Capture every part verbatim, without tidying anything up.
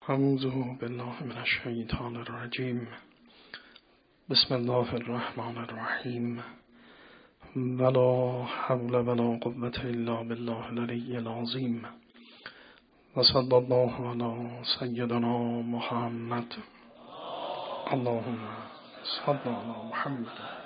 اعوذ بالله من الشیطان الرجیم. بسم الله الرحمن الرحیم. ولا حول ولا قوة الا بالله العلی العظیم. و صلی الله علی سیدنا محمد. اللهم صل علی محمد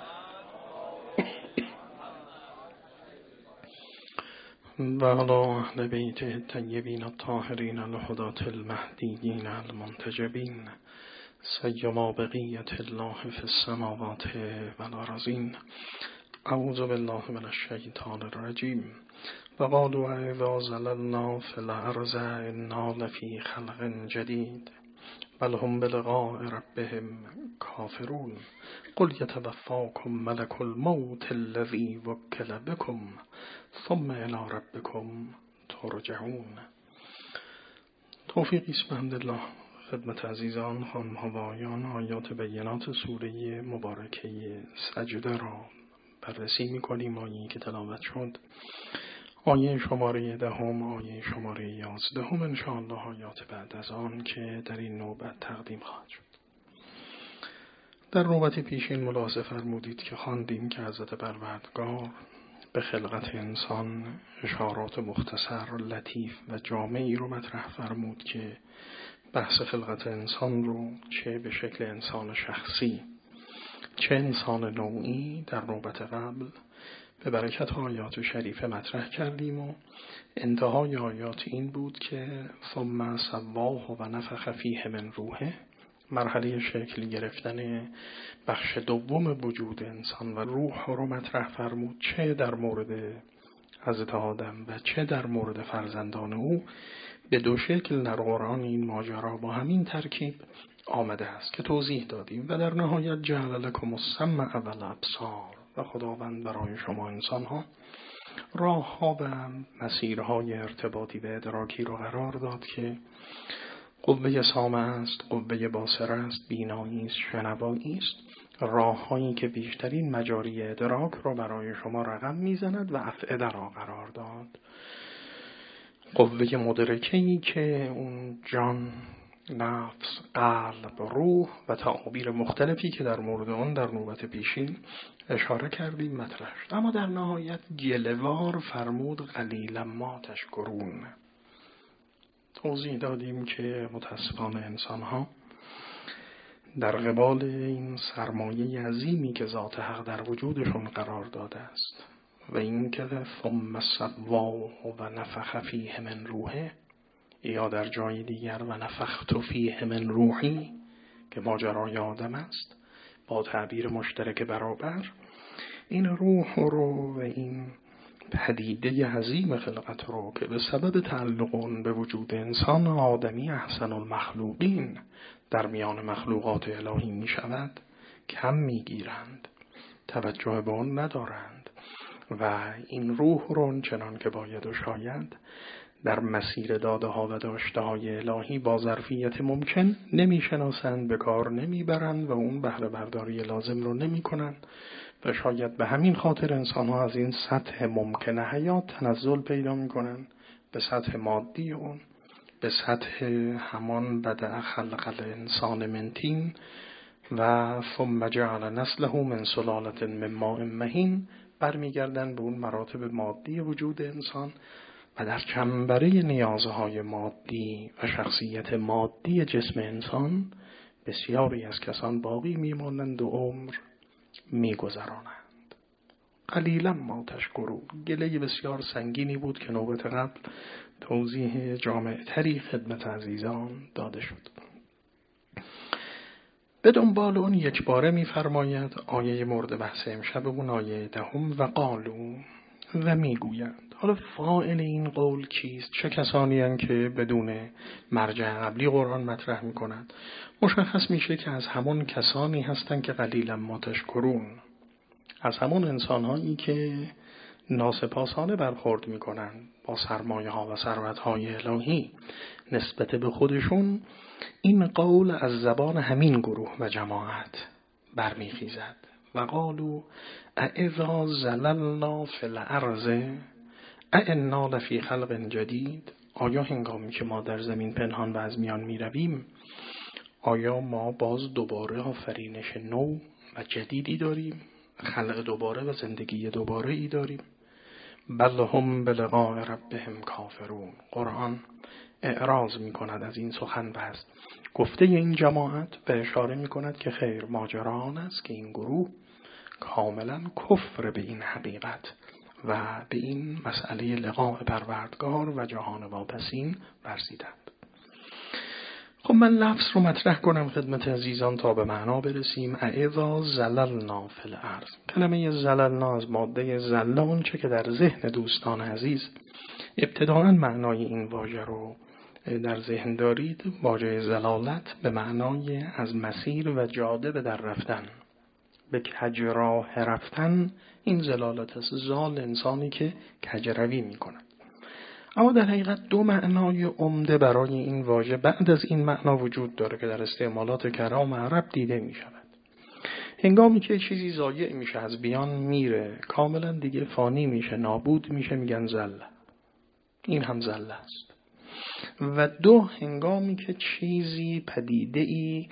و علی اهل بیت الطیبین الطاهرین الهداة المهدیین المنتجبین سیما بقیة الله فی السماوات والارضین. اعوذ بالله من الشیطان الرجیم. و قالوا اذا ضللنا فی الارض انا لفی خلق جدید بل هم بلقاء ربهم کافرون. قل یتوفاکم ملک الموت الذی وکل بکم ثم الی ربکم ترجعون. توفیقی است به حمدالله خدمت عزیزان خانم ها و آقایان. آیات بینات سوره مبارکه سجده را بررسی می‌کنیم. آیه‌ای که تلاوت شد آیه شماره دهم، آیه شماره یازدهم، انشاءالله آیات بعد از آن که در این نوبت تقدیم خواهد شد. در نوبت پیشین ملاحظه فرمودید که خواندیم که حضرت پروردگار به خلقت انسان اشارات مختصر، لطیف و جامعی رو مطرح فرمود که بحث خلقت انسان رو چه به شکل انسان شخصی چه انسان نوعی در نوبت قبل به برکت آیات شریفه مطرح کردیم و انتهای آیات این بود که ثم سواه و نفخ فیه من روحه، مرحله شکل گرفتن بخش دوم وجود انسان و روح رو مطرح فرمود، چه در مورد حضرت آدم و چه در مورد فرزندان او. به دو شکل در قرآن این ماجرا با همین ترکیب آمده است که توضیح دادیم. و در نهایت جعل لکم السمع و الابصار، و خداوند برای شما انسان ها راه ها و مسیرهای ارتباطی و ادراکی رو قرار داد که قوه سامع است، قوه باصره است، بینایی است، شنوایی است، راه هایی که بیشترین مجاری ادراک رو برای شما رقم میزند و افعده را قرار داد. قوه مدرکه‌ای که اون جان، نفس، قلب، روح و تعابیر مختلفی که در مورد آن در نوبت پیشین اشاره کردیم مطرح شد. اما در نهایت گله‌وار فرمود قلیلا ما تشکرون. توضیح دادیم که متاسفانه انسان ها در قبال این سرمایه عظیمی که ذات حق در وجودشون قرار داده است و این که ثم سواه و نفخ فیه من روحه، یا در جای دیگر و نفخت فیه من روحی که ماجرای آدم است، با تعبیر مشترک برابر این روح رو و این پدیده عظیم خلقت رو که به سبب تعلق به وجود انسان آدمی احسن المخلوقین در میان مخلوقات الهی می شود کم می گیرند، توجه به آن ندارند و این روح رو چنان که باید و شاید در مسیر داده ها و داشته های الهی با ظرفیت ممکن نمی شناسند، به کار نمی برند و اون بهره برداری لازم رو نمی کنند و شاید به همین خاطر انسان ها از این سطح ممکن حیات تنزل پیدا می کنند به سطح مادی اون، به سطح همان بدأ خلق الانسان من طین و ثم جعل نسله من سلالة من ماء مهین، برمیگردن به اون مراتب مادی وجود انسان و در چنبره نیازهای مادی و شخصیت مادی جسم انسان بسیاری از کسان باقی میمانند و عمر میگذرانند. قلیلا ما تشکرون. گله بسیار سنگینی بود که نوبت قبل توضیح جامع تری خدمت عزیزان داده شد. به دنبال اون یک باره می‌فرماید آیه مورد بحث امشب اون آیه دهم و قالو و میگویند. حالا فاعل این قول کیست؟ چه کسانی هستند که بدون مرجع قبلی قرآن مطرح می‌کنند؟ مشخص میشه که از همون کسانی هستند که قلیلا ما تشکرون، از همون انسان‌هایی که ناسپاسانه برخورد می‌کنند با سرمایه‌ها و ثروت‌های الهی نسبت به خودشون. این قول از زبان همین گروه و جماعت برمیخیزد. و قالوا اذا زللنا فی الارض انا لفی خلق جدید آیا هنگامی که ما در زمین پنهان و از میان می رویم، آیا ما باز دوباره آفرینش نو و جدیدی داریم؟ خلق دوباره و زندگی دوباره ای داریم؟ بل هم بلقاء ربهم کافرون. قرآن اعراض می کند از این سخن بست گفته این جماعت و اشاره می کند که خیر، ماجرا آن است که این گروه کاملا کفر به این حقیقت و به این مسئله لقاء پروردگار و جهان واپسین ورزیدند. خب من لفظ رو مطرح کنم خدمت عزیزان تا به معنا برسیم. اذا زللنا فی الارض. کلمه زللنا از ماده زل، اون چه که در ذهن دوستان عزیز ابتداءً معنای این واژه رو در ذهن دارید، واژه زلالت به معنای از مسیر و جاده به در رفتن، به کج راه رفتن. این زلالت است، زال انسانی که کجروی می کند. اما در حقیقت دو معنای عمده برای این واژه بعد از این معنا وجود داره که در استعمالات کلام عرب دیده می شود. هنگامی که چیزی ضایع میشه، از بیان میره، کاملا دیگه فانی میشه، نابود میشه، میگن زله. این هم زله است. و دو، هنگامی که چیزی پدیده‌ای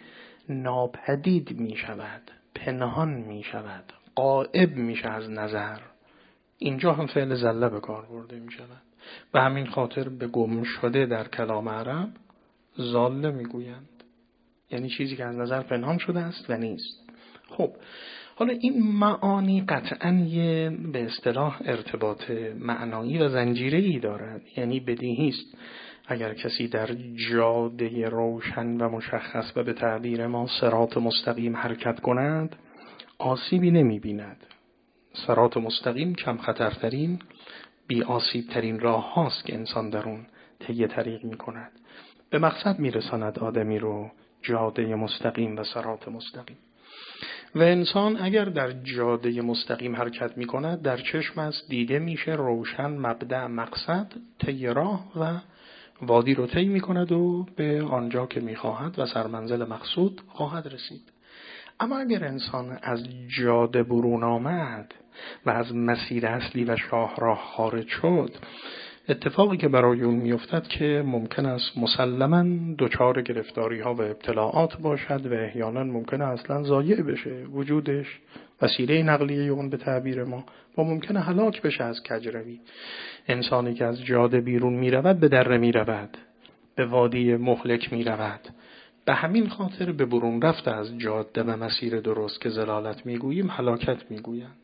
ناپدید میشود، پنهان میشود، غائب میشه از نظر، اینجا هم فعل زله به کار برده میشود. به همین خاطر به گم شده در کلام عرب زاله میگویند، یعنی چیزی که از نظر پنهان شده است و نیست. خب حالا این معانی قطعاً یه به اصطلاح ارتباط معنایی و زنجیره‌ای دارد. یعنی بدیهی است اگر کسی در جاده روشن و مشخص و به تعبیر ما صراط مستقیم حرکت کند، آسیبی نمی بیند. صراط مستقیم کم خطرترین، بی آسیب ترین راه هاست که انسان در اون طی طریق می کند. به مقصد می رساند آدمی رو جاده مستقیم و صراط مستقیم. و انسان اگر در جاده مستقیم حرکت می کند، در چشم است دیده میشه روشن مبدأ مقصد، طی راه و وادی رو طی می کند و به آنجا که می خواهد و سرمنزل مقصود خواهد رسید. اما اگر انسان از جاده برون آمد و از مسیر اصلی و شاهراه خارج شد، اتفاقی که برای اون میافتد که ممکن است مسلماً دچار گرفتاری ها و ابتلاعات باشد و احیانا ممکن است اصلا ضایع بشه وجودش، وسیله نقلیه اون به تعبیر ما، و ممکنه هلاک بشه از کجروی. انسانی که از جاده بیرون میرود به دره میرود، به وادی مهلک میرود. به همین خاطر به برون رفت از جاده و مسیر درست که زلالت میگوییم هلاکت میگویند.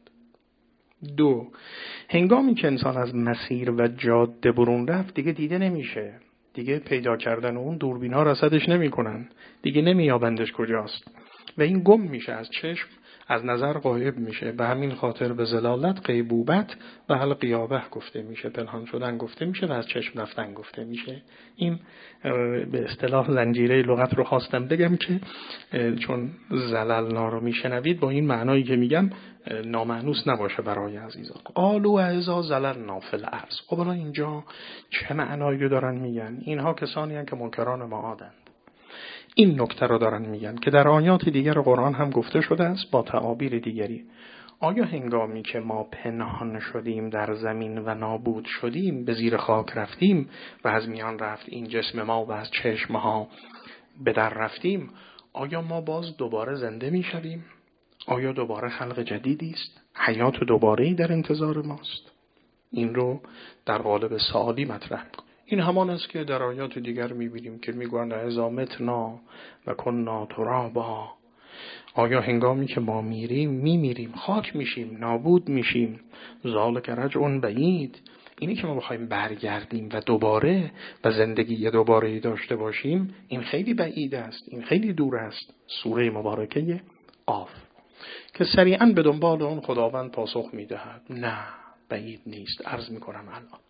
دو، هنگامی که انسان از مسیر و جاده برون رفت دیگه دیده نمیشه، دیگه پیدا کردن اون دوربین ها رصدش نمی کنن، دیگه نمیابندش کجاست و این گم میشه از چشم، از نظر غایب میشه. به همین خاطر به زلالت غیبوبت و الغیابه گفته میشه، پنهان شدن گفته میشه و از چشم رفتن گفته میشه. این به اصطلاح زنجیره لغت رو خواستم بگم که چون زللنا رو میشنوید با این معنایی که میگم نامعنوس نباشه برای عزیزان. قالوا اذا زللنا فی الارض. خب الان اینجا چه معنایی رو دارن میگن؟ اینها کسانی هستند که منکران معادند. این نکته رو دارن میگن که در آیات دیگر قرآن هم گفته شده است با تعابیر دیگری. آیا هنگامی که ما پنهان شدیم در زمین و نابود شدیم، به زیر خاک رفتیم و از میان رفت این جسم ما و از چشم ها به در رفتیم، آیا ما باز دوباره زنده میشویم؟ آیا دوباره خلق جدیدی است؟ حیات دوباره‌ای در انتظار ماست؟ این رو در قالب سوالی مطرح می‌کنیم. این همان است که در آیات دیگر می‌بینیم که میگویند اذا متنا و کنا ترابا. آیا هنگامی که ما میریم میمیریم، خاک میشیم، نابود میشیم؟ ذالک رجع بعید. اینی که ما بخوایم برگردیم و دوباره و زندگی دوباره داشته باشیم، این خیلی بعید است، این خیلی دور است. سوره مبارکه قاف که سریعاً به دنبال اون خداوند پاسخ میدهد نه بعید نیست. عرض میکنم الان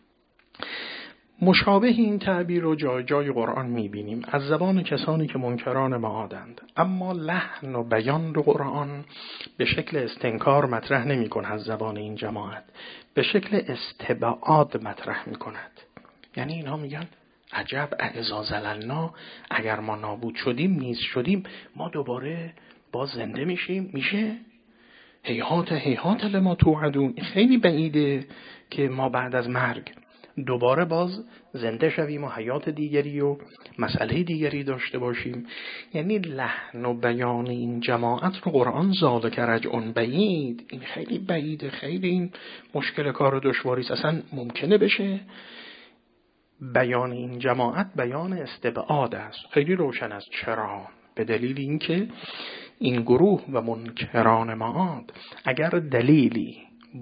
مشابه این تعبیر رو جای جای قرآن میبینیم از زبان کسانی که منکران معادند، اما لحن و بیان رو قرآن به شکل استنکار مطرح نمی کند. از زبان این جماعت به شکل استبعاد مطرح می کند. یعنی اینها میگن عجب، اذا زللنا، اگر ما نابود شدیم، نیست شدیم، ما دوباره باز زنده میشیم؟ میشه؟ هیهات هیهات لما توعدون. خیلی بعیده که ما بعد از مرگ دوباره باز زنده شویم و حیات دیگری و مسئله دیگری داشته باشیم. یعنی لحن و بیان این جماعت رو قرآن ذالک رجع بعید، این خیلی بعیده، خیلی این مشکل کار و دشواری است. اصلا ممکنه بشه بیان این جماعت بیان استبعاد است. خیلی روشن است. چرا؟ به دلیل اینکه این گروه و منکران معاد اگر دلیلی،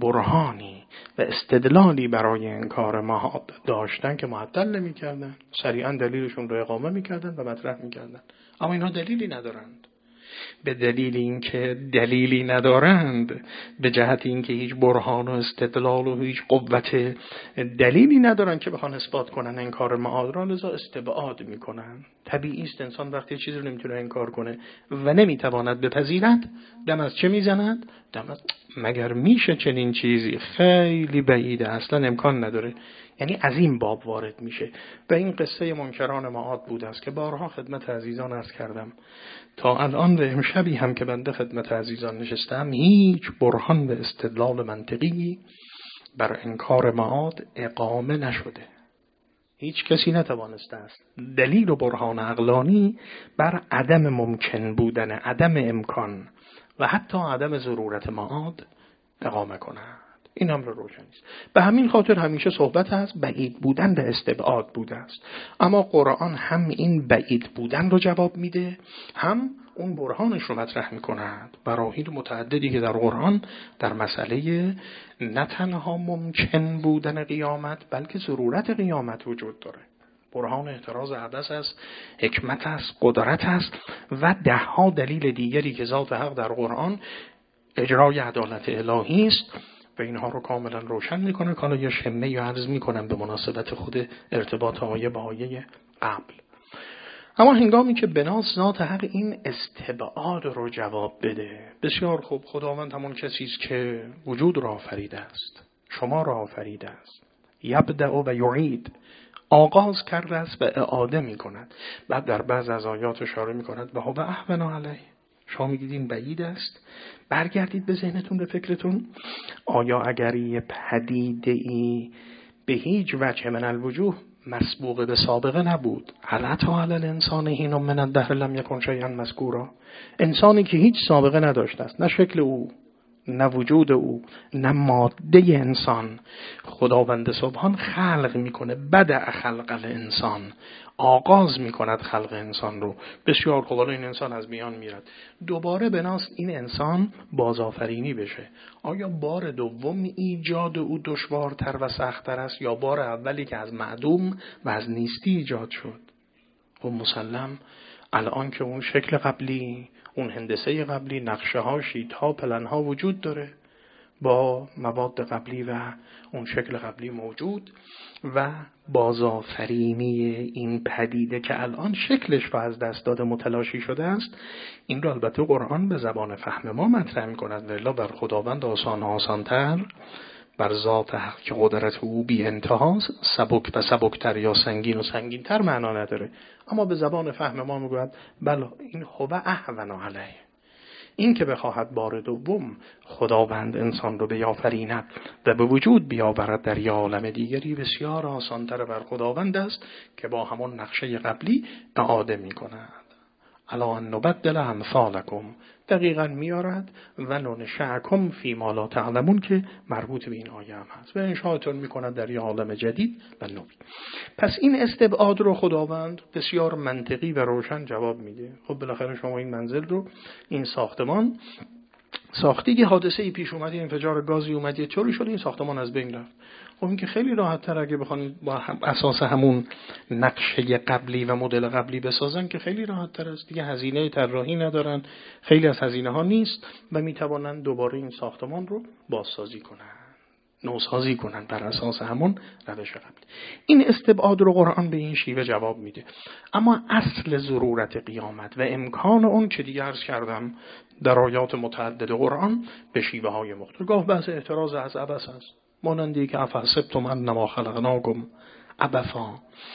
برهانی و استدلالی برای انکار معاد داشتن که معطل نمی کردن، سریعا دلیلشون رو اقامه می کردن و مطرح می کردن. اما اینها دلیلی ندارند. به دلیل اینکه دلیلی ندارند، به جهت اینکه هیچ برهان و استدلال و هیچ قوت دلیلی ندارند که بخوان اثبات کنن انکار معاد را، لذا استبعاد میکنن. طبیعی است انسان وقتی چیزی رو نمیتونه انکار کنه و نمیتواند بپذیرد، دم از چه میزند؟ دم از مگر میشه چنین چیزی؟ خیلی بعیده، اصلا امکان نداره. یعنی از این باب وارد میشه. و این قصه منکران معاد بود است که بارها خدمت عزیزان عرض کردم. تا الان و امشبی هم که بنده خدمت عزیزان نشستم، هیچ برهان و استدلال منطقی بر انکار معاد اقامه نشده. هیچ کسی نتوانسته است دلیل و برهان عقلانی بر عدم ممکن بودن، عدم امکان و حتی عدم ضرورت معاد اقامه کند. این امر روشن است. به همین خاطر همیشه صحبت هست بعید بودن به استبعاد بوده است. اما قرآن هم این بعید بودن رو جواب میده، هم اون برهانش رو مطرح میکند. براهین متعددی که در قرآن در مسئله نه تنها ممکن بودن قیامت بلکه ضرورت قیامت وجود داره. برهان اعتراض عبث است، حکمت است، قدرت است و ده ها دلیل دیگری که ذات حق در قرآن اجرای عدالت الهی است و اینها رو کاملا روشن میکنه. کالا یا شمه یا عرض میکنم به مناسبت خود ارتباط آیه با آیه قبل. اما هنگامی که بناس ذات حق این استبعاد رو جواب بده، بسیار خوب، خداوند همون کسی است که وجود را آفریده است، شما را آفریده است، یبدأ و یعید، آغاز کرده است و اعاده میکند. بعد در بعض از آیات اشاره میکند و هو اهون علیه. شما میگید این بعید است، برگردید به ذهنتون، به فکرتون. آیا اگر یه پدیده ای به هیچ وجه من الوجوه مسبوق به سابقه نبود، حالت علی الانسان حین من الدهر لم یکن شیئا مذکورا، انسانی که هیچ سابقه نداشته است، نه شکل او، نه وجود او، نه ماده انسان، خداوند سبحان خلق میکنه. بدأ خلق الانسان، آغاز میکند خلق انسان رو. بسیار خوب، حالا این انسان از میان میرد، دوباره بناست این انسان بازآفرینی بشه. آیا بار دوم ایجاد او دشوارتر و سخت‌تر است یا بار اولی که از معدوم و از نیستی ایجاد شد؟ خب مسلم الان که اون شکل قبلی، اون هندسه قبلی، نقشه ها، شیت ها، پلن ها وجود داره، با مواد قبلی و اون شکل قبلی موجود و بازآفرینی این پدیده که الان شکلش رو از دست داده متلاشی شده است، این رو البته قرآن به زبان فهم ما مطرح می‌کند. ولی بر خداوند آسان آسان‌تر، بر ذات حق که قدرت او بی انتهاست، سبک و سبکتر یا سنگین و سنگینتر معنا نداره. اما به زبان فهم ما میگوید بله این هو اهون علیه، این که بخواهد بار دوم خداوند انسان رو بیافریند و به وجود بیاورد در یه عالم دیگری، بسیار آسانتر بر خداوند است که با همون نقشه قبلی اعاده می کند. الا ان نبدل امثالکم، دقیقاً میارد و ننشأکم فی ما لا تعلمون که مربوط به این آیه هم هست و انشاءتون میکند در یه عالم جدید و نوی. پس این استبعاد رو خداوند بسیار منطقی و روشن جواب میده. خب بالاخره شما این منزل رو، این ساختمان ساختی که حادثه ای پیش اومد، انفجار گازی اومد، یه طوری شد این ساختمان از بین رفت. خب این که خیلی راحت تر اگه بخوان با اساس همون نقشه قبلی و مدل قبلی بسازن که خیلی راحت تر است دیگه، هزینه طراحی ندارن، خیلی از هزینه ها نیست و میتوانن دوباره این ساختمان رو بازسازی کنن، نوسازی کنن بر اساس همون روش قبلی. این استبعاد رو قرآن به این شیوه جواب میده. اما اصل ضرورت قیامت و امکان اون که دیگه عرض کردم در آیات متعدد قرآن به شیوه های مختلف. گاه بحث اعتراض از عبث است، مانندی که افحسبتم انما خلقناکم عبثا.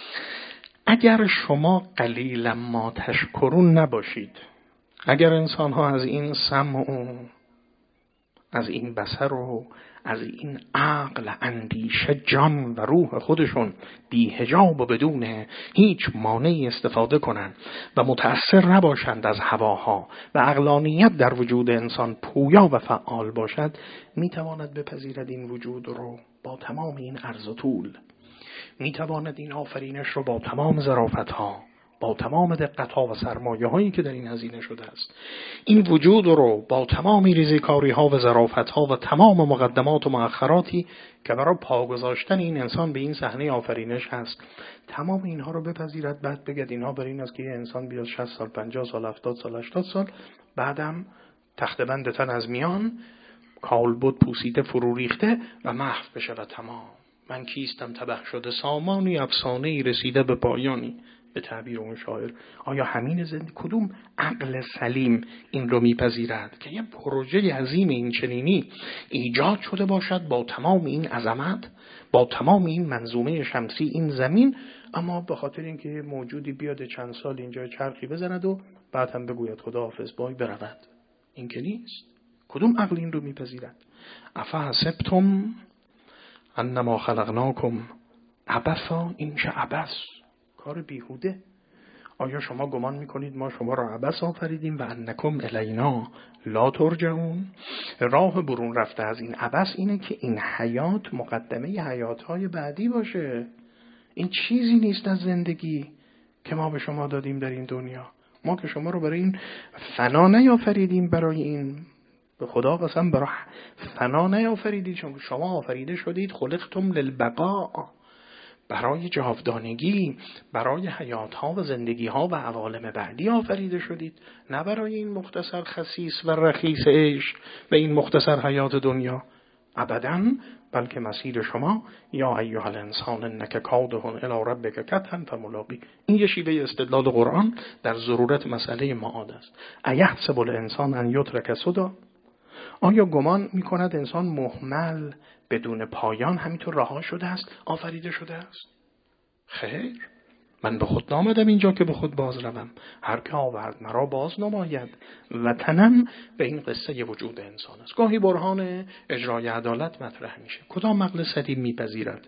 اگر شما قلیلا ما تشکرون نباشید، اگر انسان ها از این سمع و از این بصر و از این عقل، اندیشه، جان و روح خودشون بی حجاب و بدون هیچ مانعی استفاده کنن و متأثر نباشند از هواها و عقلانیت در وجود انسان پویا و فعال باشد، میتواند بپذیرد این وجود رو با تمام این عرض و طول، میتواند این آفرینش رو با تمام ظرافتها، با تمام دقتها و سرمایه هایی که در این هزینه شده است، این وجود رو با تمام ریزکاری ها و ظرافتها و تمام مقدمات و مؤخراتی که برای پا گذاشتن این انسان به این صحنه آفرینش هست، تمام اینها رو بپذیرد. بعد بگید اینها بر این است که یه انسان بیاد شصت سال، پنجاه سال، هفتاد سال، هشتاد سال، بعدم تخت بند تن از میان، کالبد پوسیده فرو ریخته و محو بشه و تمام. من کیستم تبه شده سامانی، افسانه‌ای رسیده به پایانی، به تعبیر اون شاعر. آیا همین زندگی، کدوم عقل سلیم این رو میپذیرد که یه پروژه عظیم این چنینی ایجاد شده باشد با تمام این عظمت، با تمام این منظومه شمسی این زمین، اما به خاطر اینکه موجودی بیاد چند سال اینجا چرخی بزند و بعد هم بگوید خداحافظ بای برود؟ این که نیست. کدوم عقل این رو میپذیرد؟ افحسبتم انما خلقناکم عبثا، این چه عبث، کار بیهوده. آیا شما گمان میکنید ما شما را عبث آفریدیم و انکم الینا لا ترجعون؟ راه برون رفته از این عبث اینه که این حیات مقدمه حیاتهای بعدی باشه. این چیزی نیست از زندگی که ما به شما دادیم در این دنیا. ما که شما رو برای این فنا نیافریدیم، برای این به خدا قسم برای فنا نیافریدید، شما آفریده شدید خلقتم للبقاء، برای جاودانگی، برای حیاتها و زندگیها و عوالم بعدی آفریده شدید، نه برای این مختصر خسیس و رخیص عشق و این مختصر حیات دنیا. ابداً، بلکه مسیر شما یا ایها الانسان انک کادح الی ربک کدحا فملاقی. این یه شیوه استدلال قرآن در ضرورت مسئله معاد است. ایحسب الانسان ان یترک سدی؟ آیا گمان میکند انسان مهمل بدون پایان همینطور رها شده است، آفریده شده است؟ خیر، من به خود نامدم اینجا که به خود باز روم. هر که آورد مرا باز نماید. وطنم به این قصه وجود انسان است. گاهی برهان اجرای عدالت مطرح میشه. کدام عقل سلیم میپذیرد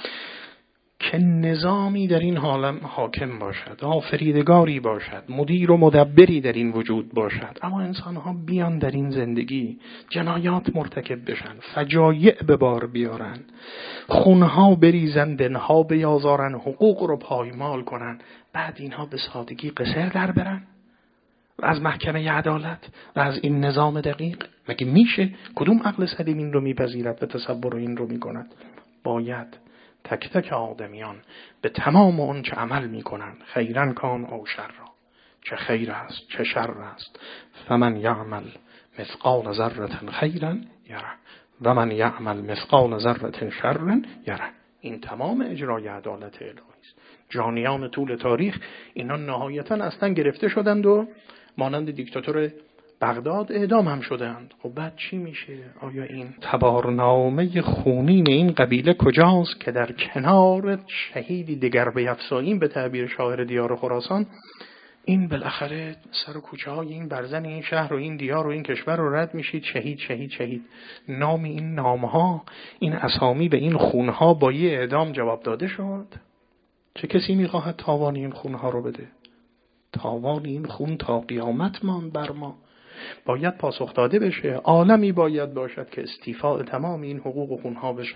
که نظامی در این عالم حاکم باشد، آفریدگاری باشد، مدیر و مدبری در این وجود باشد، اما انسانها بیان در این زندگی جنایات مرتکب بشن، فجایع به بار بیارن، خونها بریزن، دنها بیازارن، حقوق رو پایمال کنن، بعد اینها به سادگی قصر در برن و از محکمه عدالت و از این نظام دقیق؟ مگه میشه؟ کدوم عقل سلیم این رو میپذیرد و تصور این رو میکند؟ باید تک تک آدمیان به تمام اون چه عمل میکنن، خیرن کان او شر را، چه خیر است چه شر است، فمن یعمل مثقال ذره خیرا یره و من یعمل مثقال ذره شر یره. این تمام اجرای عدالت الهی است. جانیان طول تاریخ اینا نهایتا اصلا گرفته شدند و مانند دیکتاتور بغداد اعدام هم شدند. خب بعد چی میشه؟ آیا این تبارنامه خونین این قبیله کجاست که در کنار شهیدی دیگر بیفزاییم، به تعبیر شاعر دیار خراسان، این بالاخره سر و کوچه های این برزن این شهر و این دیار و این کشور رو رد میشید، شهید شهید شهید. نام این نامها، این اسامی به این خونها با یه اعدام جواب داده شد. چه کسی میخواهد تاوان این خونها رو بده؟ تاوان این خون تا قیامت مان بر ما. باید پاسخ داده بشه. عالمی باید باشد که استیفاء تمام این حقوق و خونها بشه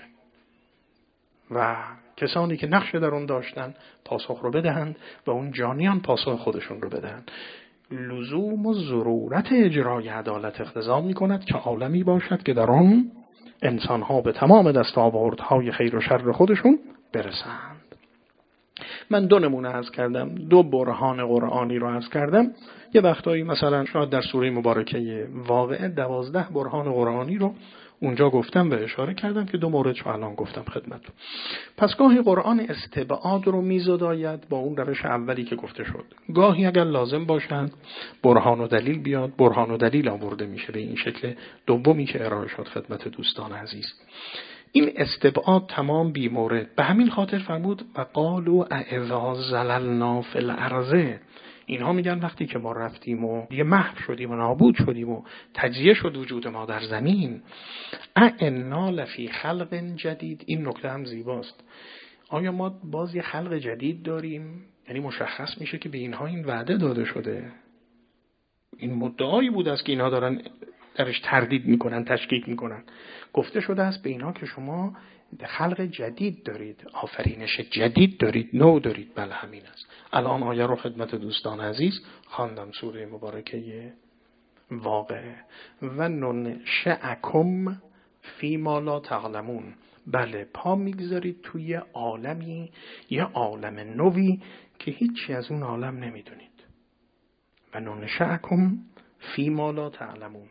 و کسانی که نقش در اون داشتن پاسخ رو بدهند و اون جانیان پاسخ خودشون رو بدهند. لزوم و ضرورت اجرای عدالت اقتضا می کند که عالمی باشد که در اون انسانها به تمام دستاوردهای خیر و شر خودشون برسند. من دو نمونه عرض کردم، دو برهان قرآنی رو عرض کردم. یه وقتایی مثلا شاید در سوره مبارکه واقعه دوازده برهان قرآنی رو اونجا گفتم و اشاره کردم که دو مورد رو الان گفتم خدمتتون. پس گاهی قرآن استبعاد رو میزداید با اون روش اولی که گفته شد. گاهی اگر لازم باشند برهان و دلیل بیاد، برهان و دلیل آورده میشه به این شکل دومی که ارائه شد خدمت دوستان عزیز. این استبعاد تمام بی مورد. به همین خاطر فرمود و قالوا اذا زللنا فی الارض، اینها میگن وقتی که ما رفتیم و دیگه محو شدیم و نابود شدیم و تجزیه شد وجود ما در زمین، انا لفی خلق جدید. این نکته هم زیباست. آیا ما باز یه خلق جدید داریم؟ یعنی مشخص میشه که به اینها این وعده داده شده. این مدعایی بود است که اینها دارن درش تردید میکنن، تشکیک میکنن. گفته شده است به اینها که شما خلق جدید دارید، آفرینش جدید دارید، نو دارید. بله همین است. الان آیه رو خدمت دوستان عزیز خواندم، سوره مبارکه واقعه. و ننشأکم فی ما لا تعلمون. بله، پا میگذارید توی عالمی، یه عالم نوی که هیچی از اون عالم نمیدونید. و ننشأکم فی ما لا تعلمون.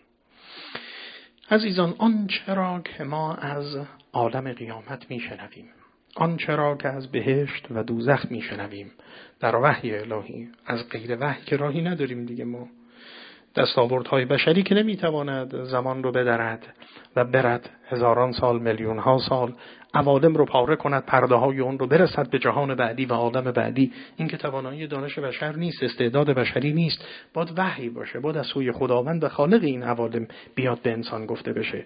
عزیزان، آن چرا که ما از عالم قیامت میشنویم، آن چرا که از بهشت و دوزخ میشنویم در وحی الهی، از غیر وحی که راهی نداریم دیگه. ما دستاوردهای بشری که نمیتواند زمان رو بدرد و برد هزاران سال، میلیون ها سال، عوالم رو پاره کند، پرده های اون رو برسد به جهان بعدی و عالم بعدی. این که توانایی دانش بشر نیست، استعداد بشری نیست. باید وحی باشه، باید از سوی خداوند و خالق این عوالم بیاد به انسان گفته بشه.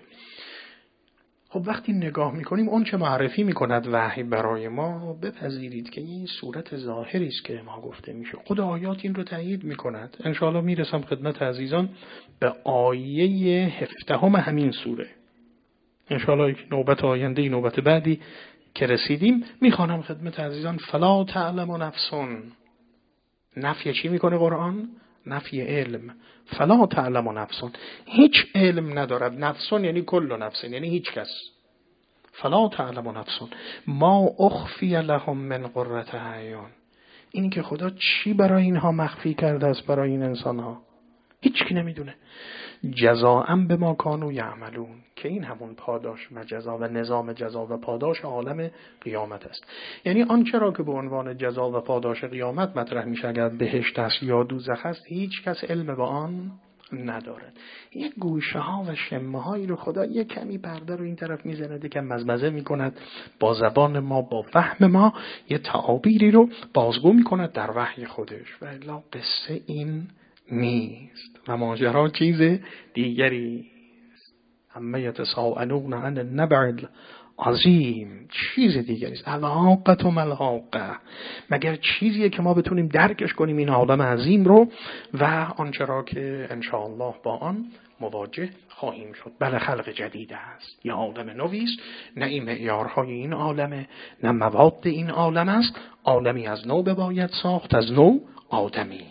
خب وقتی نگاه میکنیم اون چه معرفی میکند وحی برای ما، بپذیرید که این صورت ظاهری است که ما گفته میشه. خود آیات این رو تایید میکند. انشاءالله میرسم خدمت عزیزان به آیه هفدهم همین سوره. انشاءالله نوبت آینده، نوبت بعدی که رسیدیم میخوانم خدمت عزیزان. فلا تعلم نفسون. نفی چی میکنه قرآن؟ نفی علم. فلا تعلم نفسون، هیچ علم ندارد. نفسون یعنی کل نفس، یعنی هیچ کس. فلا تعلم نفسون ما اخفی لهم من قرة اعین. این که خدا چی برای اینها مخفی کرده است، برای این انسانها هیچ کی نمیدونه. جزاء بما کانوا یعملون، که این همون پاداش و جزا و نظام جزا و پاداش عالم قیامت است. یعنی آنچه را که به عنوان جزا و پاداش قیامت مطرح میشه، اگر بهشت است یا دوزخ است، هیچ کس علم به آن ندارد. یک گوشه ها و شمه هایی رو خدا یک کمی پرده رو این طرف میزنه که مزمزه میکند با زبان ما، با فهم ما، یه تعابیری رو بازگو میکند در وحی خودش. و الا قصه این نیست و ماجرا چیز دیگری است. اما یتساءلون عن النبع العظیم، چیز دیگری است. الحاقة ما الحاقة، مگر چیزیه که ما بتونیم درکش کنیم این عالم عظیم رو و آنچه را که انشاءالله با آن مواجه خواهیم شد. بله، خلق جدید است، یا عالم نوی است. نه این معیارهای این عالمه، نه مواد این عالم است. عالمی از نو باید ساخت، از نو آدمی.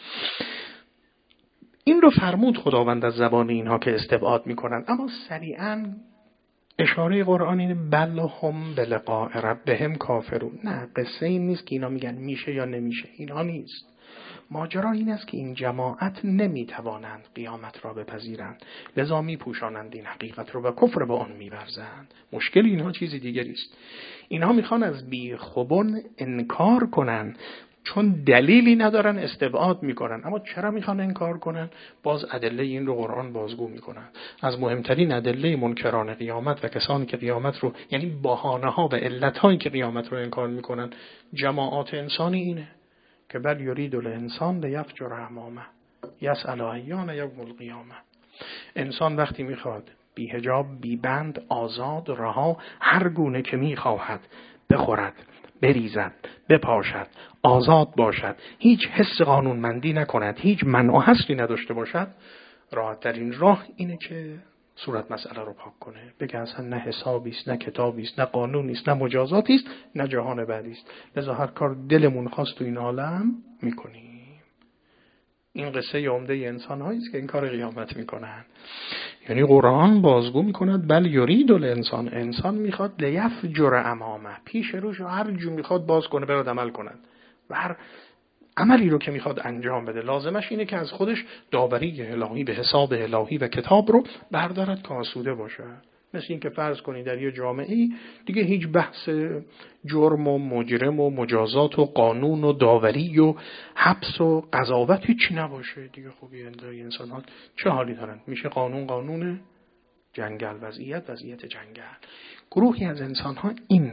این رو فرمود خداوند از زبان اینها که استبعاد میکنن. اما سریعا اشاره قرآن اینه بل هم بلقاء ربهم کافرون. نه، قصه این نیست که اینا میگن میشه یا نمیشه، اینا نیست. ماجرا این است که این جماعت نمیتوانند قیامت را بپذیرند، لذا میپوشانند این حقیقت رو و کفر به آن میورزند. مشکل اینها چیزی دیگری است. اینها میخوان از بیخوبون انکار کنن، چون دلیلی ندارن استبعاد میکنن. اما چرا میخوان انکار کنن؟ باز ادله این رو قرآن بازگو میکنن. از مهمترین ادله منکران قیامت و کسانی که قیامت رو، یعنی بهانه ها و علت هایی که قیامت رو انکار میکنن، جماعات انسانی اینه که بل یرید الانسان لیفجر امامه یسأل ایان یوم القیامه. انسان وقتی میخواد بی حجاب، بی بند، آزاد، رها، هر گونه که میخواهد بخورد، بریزد، بپاشد، آزاد باشد، هیچ حس قانونمندی نکند، هیچ منع و حصری نداشته باشد، راحت ترین راه اینه که صورت مسئله رو پاک کنه. بگه اصلا نه حسابی است، نه کتابی است، نه قانونی است، نه مجازاتی است، نه جهان بعدی است. لذا هر کار دلمون خواست تو این عالم میکنیم. این قصه عمده انسان هایی است که این کار قیامت میکنن. یعنی قرآن بازگو میکند بل یرید الانسان، انسان میخواد لیفجر امامه، پیش روش هر جو میخواد باز کنه برات عمل کند و هر عملی رو که میخواد انجام بده لازمش اینه که از خودش داوری الهی به حساب الهی و کتاب رو بردارد که آسوده باشه. مثل این که فرض کنی در یه جامعه‌ای دیگه هیچ بحث جرم و مجرم و مجازات و قانون و داوری و حبس و قضاوت هیچی نباشه دیگه. خوبی اندای انسان ها چه حالی دارن؟ میشه قانون قانون جنگل، وضعیت وضعیت جنگل. گروهی از انسان ها این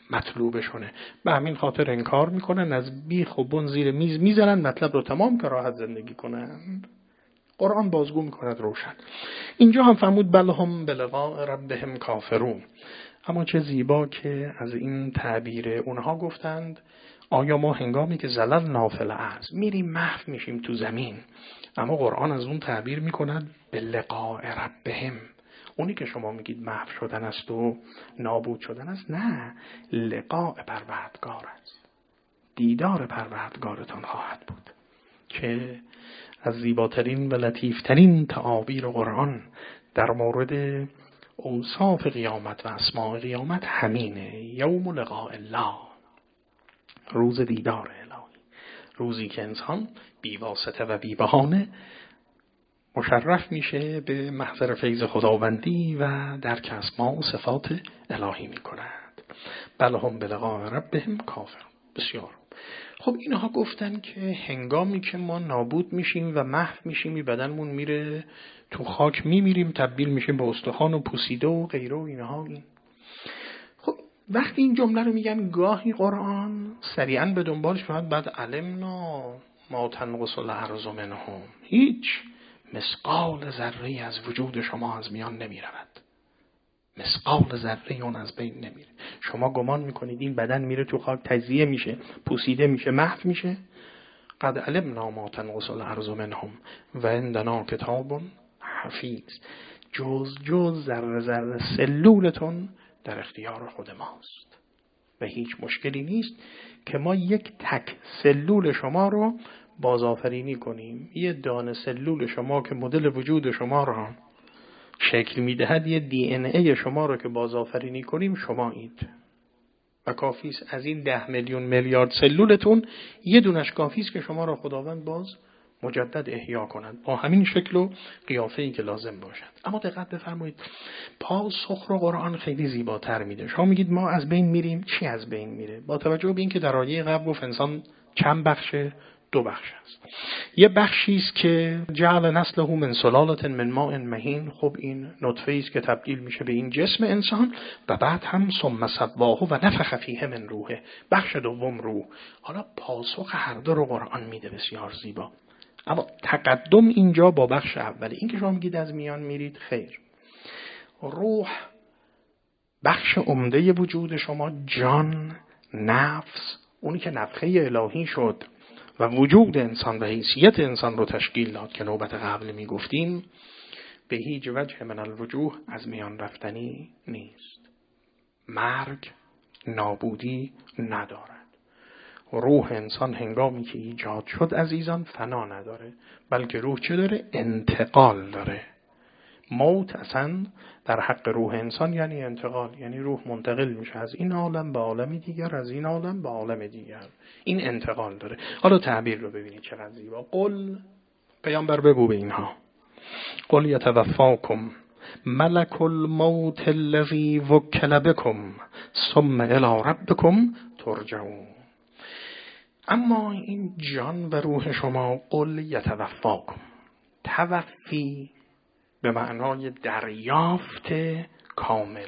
مطلوبشونه. به همین خاطر انکار میکنن، از بیخ و بن زیر میز میزنن مطلب رو تمام که راحت زندگی کنن. قرآن بازگو میکند روشن. اینجا هم فرمود بل هم بلقاء ربهم کافرون. اما چه زیبا که از این تعبیر اونها گفتند آیا ما هنگامی که زلل نافل از میریم محو میشیم تو زمین، اما قرآن از اون تعبیر میکند به لقاء ربهم. اونی که شما میگید محو شدن است و نابود شدن است، نه، لقاء پروردگار است، دیدار پروردگارتان خواهد بود. که از زیباترین و لطیفترین تعابیر قرآن در مورد اوصاف قیامت و اسماء قیامت همینه. یوم لقاء الله، روز دیدار الهی، روزی که انسان بی واسطه و بی بهانه مشرف میشه به محضر فیض خداوندی و درک اسماء و صفات الهی میکند. بل هم بلقاء ربهم کافر. بسیار خب، اینها گفتن که هنگامی که ما نابود میشیم و محو میشیم، بدنمون میره تو خاک، میمیریم، تبدیل میشیم به استخوان و پوسیده و غیره و اینها. این خب وقتی این جمله رو میگن، گاهی قرآن سریعا به دنبالش میاد بعد علمنا ما تنقص الارض منهم، هیچ مثقال ذره از وجود شما از میان نمیرود، مثقال ذره اون از بین نمیره. شما گمان میکنید این بدن میره تو خاک، تجزیه میشه، پوسیده میشه، محو میشه؟ قد علمنا ما تنقص الارض منهم و عندنا کتاب حفیظ. جز جز ذره ذره سلولتون در اختیار خود ماست و هیچ مشکلی نیست که ما یک تک سلول شما رو بازآفرینی کنیم. یه دانه سلول شما که مدل وجود شما رو شکل میدهد، یه دی ان ای شما رو که بازآفرینی کنیم، شما اید و کافیست. از این ده میلیون میلیارد سلولتون یه دونش کافیست که شما رو خداوند باز مجدد احیا کنند با همین شکل و قیافه‌ای که لازم باشد. اما دقت بفرمایید، پاسخ رو قرآن خیلی زیباتر میده. شما میگید ما از بین میریم، چی از بین میره؟ با توجه به این که در آیه قبل گفت انسان چند بخشه؟ دو بخش است. یه بخشی است که جعل نسله من سلالة من ماء مهین، خب این نطفه است که تبدیل میشه به این جسم انسان و بعد هم ثم سواه و نفخ فیه من روحه، بخش دوم روح. حالا پاسخ هر دو رو قرآن میده بسیار زیبا. اما تقدم اینجا با بخش اولی. این که شما میگید از میان میرید، خیر. روح بخش عمده وجود شما، جان، نفس، اونی که نفخه الهی شد و وجود انسان و حیثیت انسان رو تشکیل داد که نوبت قبل میگفتیم، به هیچ وجه من الوجوه از میان رفتنی نیست. مرگ نابودی ندارد. روح انسان هنگامی که ایجاد شد عزیزان فنا نداره، بلکه روح چه داره؟ انتقال داره. موت اصلا در حق روح انسان یعنی انتقال، یعنی روح منتقل میشه از این عالم به عالم دیگر، از این عالم به عالم دیگر. این انتقال داره. حالا تعبیر رو ببینید چقدر زیبا. قل، پیامبر بگو به اینها، قل یتوفاکم ملک الموت الذی وکل بکم ثم الی ربکم ترجعون. اما این جان و روح شما، قل یتوفاکم، توفی به معنای دریافت کامل.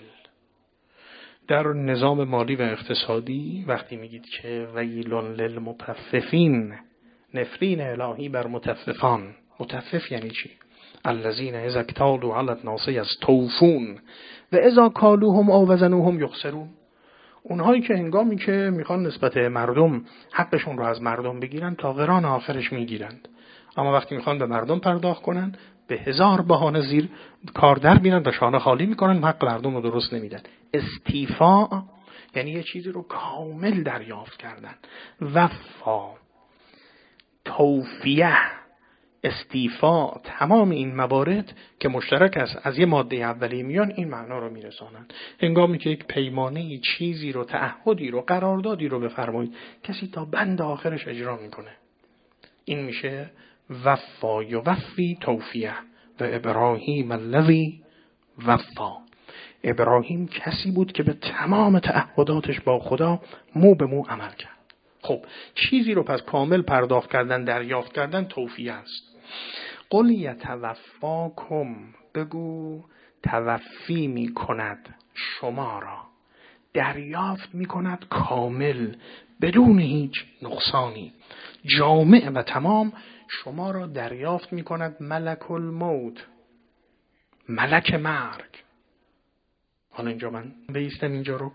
در نظام مالی و اقتصادی وقتی میگید که ویل للمطففین، نفرین الهی بر مطففان. مطفف یعنی چی؟ الذین اذا اکتالوا علی الناس یستوفون و اذا کالوهم او وزنوهم یخسرون. اونهایی که هنگامی که میخوان نسبت مردم حقشون رو از مردم بگیرن تا قران آخرش میگیرند، اما وقتی میخوان به مردم پرداخت کنن به هزار بهانه زیر کار در میرن و شانه خالی میکنن، حق مردم رو درست نمیدن. استیفاء یعنی یه چیزی رو کامل دریافت کردن. وفا، توفیه، استیفاء، تمام این موارد که مشترک است از یه ماده اولیه میان، این معنا رو میرسانن. هنگامی که یک پیمانه چیزی رو، تعهدی رو، قراردادی رو بفرمایید، کسی تا بند آخرش اجرا میکنه، این میشه وفا. یا وفی توفیه. و ابراهیم الذی وفا، ابراهیم کسی بود که به تمام تعهداتش با خدا مو به مو عمل کرد. خب چیزی رو پس کامل پرداخت کردن، دریافت کردن، توفیه است. قل یتوفاکم، بگو توفی می کند شما را. دریافت میکند کامل بدون هیچ نقصانی، جامع و تمام شما را دریافت میکند ملک الموت، ملک مرگ. حالا اینجا من بیستم اینجا رو.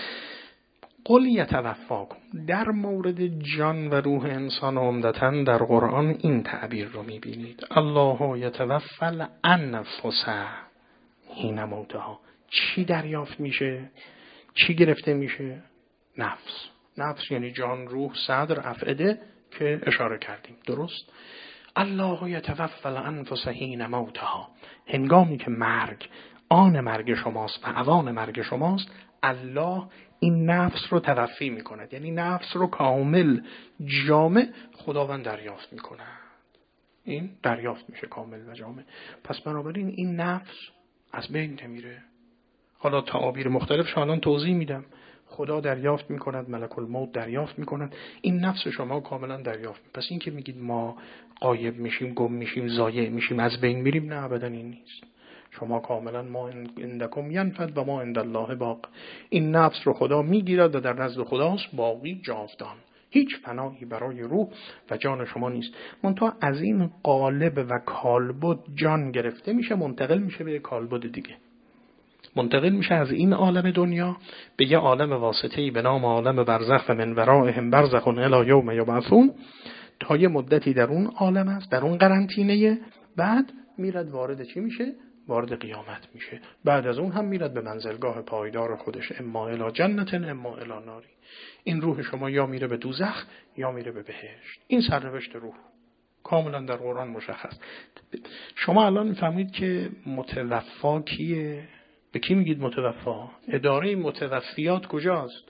قل یتوفاکم، در مورد جان و روح انسان عمدتاً در قرآن این تعبیر رو میبینید، الله یتوفی الانفس حین موتها. چی دریافت میشه؟ چی گرفته میشه؟ نفس. نفس یعنی جان، روح، صدر، افعده که اشاره کردیم. درست؟ الله یتوفی الانفس حین موتها، هنگامی که مرگ آن مرگ شماست و اوان مرگ شماست، الله این نفس رو توفی میکند، یعنی نفس رو کامل جامع خداوند دریافت میکند. این دریافت میشه کامل و جامع. پس بنابراین این نفس از بین نمیره. حالا تعابیر مختلف شانان توضیح میدم. خدا دریافت میکند، ملک الموت دریافت میکند، این نفس شما کاملا دریافت میکند. پس این که میگید ما غایب میشیم، گم میشیم، ضایع میشیم، از بین میریم، نه ابدا این نیست. شما کاملا ما عندکم ینفد و ما عند الله باق. این نفس رو خدا میگیرد و در نزد خداست باقی جاودان. هیچ فنایی برای روح و جان شما نیست. منتها از این قالب و کالبد جان گرفته میشه، منتقل میشه به کالبد دیگه. منتقل میشه از این عالم دنیا به یه عالم واسطه‌ای به نام عالم برزخ و من ورائهم برزخ الی یوم یبعثون. تا یه مدتی در اون عالم است، در اون قرنطینه، بعد میرد وارد چی میشه؟ وارد قیامت میشه. بعد از اون هم میرد به منزلگاه پایدار خودش، اما الی جنت اما الی ناری. این روح شما یا میره به دوزخ یا میره به بهشت. این سرنوشت روح کاملا در قرآن مشخص. شما الان میفهمید که متوفا کیه؟ به کی میگید متوفا؟ اداره متوفیات کجاست؟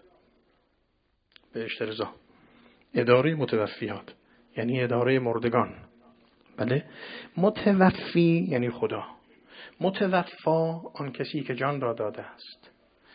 بهشت رضا. اداره متوفیات یعنی اداره مردگان. بله. متوفی یعنی خدا. متوفا آن کسی که جان را داده است.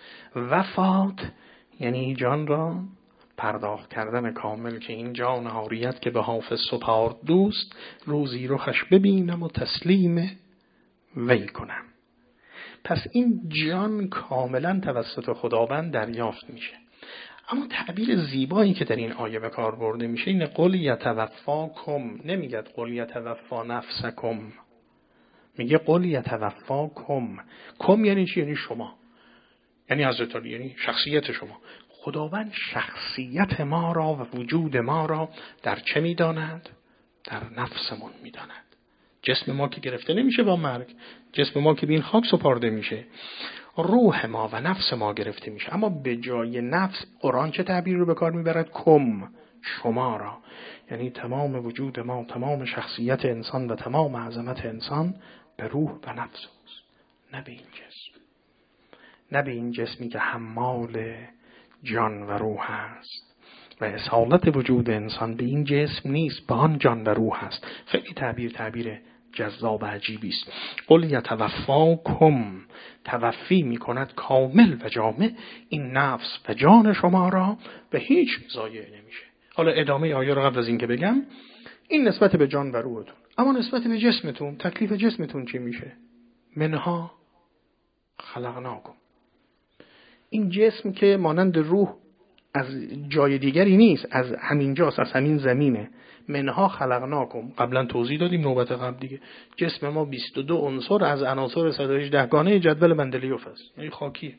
وفات یعنی جان را پرداخت کردن کامل، که این جان عاریت که به حافظ سپارد دوست، روزی رخش ببینم و تسلیم وی کنم. پس این جان کاملا توسط خداوند دریافت میشه. اما تعبیر زیبایی که در این آیه به کار برده میشه اینه قل یتوفاکم. نمیگه قل یتوفا نفسکم، میگه قل یتوفاکم. کم یعنی چی؟ یعنی شما، یعنی حضرت علی، یعنی شخصیت شما. خداوند شخصیت ما را و وجود ما را در چه میداند؟ در نفسمون میداند. جسم ما که گرفته نمیشه با مرگ، جسم ما که به این خاک سپارده میشه، روح ما و نفس ما گرفته میشه. اما به جای نفس قرآن چه تعبیر رو به کار میبرد؟ کم، شما را. یعنی تمام وجود ما، تمام شخصیت انسان و تمام عظمت انسان به روح و نفس است، نه به این جسم، نه به این جسمی که حمال جان و روح است. و اصالت وجود انسان به این جسم نیست، به آن جان و روح است. خیلی تعبیر تعبیر جذاب و عجیبی است. قل یتوفاکم، توفی میکند کامل و جامع این نفس و جان شما را، به هیچ ضایع نمیشه. حالا ادامه آیه را قبل از این که بگم، این نسبت به جان و روحتون. اما نسبت به جسمتون، تکلیف جسمتون چی میشه؟ منها خلقناکم. این جسم که مانند روح از جای دیگری نیست، از همین جاست، از همین زمینه. منها خلقناکم، قبلا توضیح دادیم نوبت قبل دیگه. جسم ما بیست و دو عنصر از عناصر صد و هجده گانه جدول مندلیوف است، یعنی خاکی.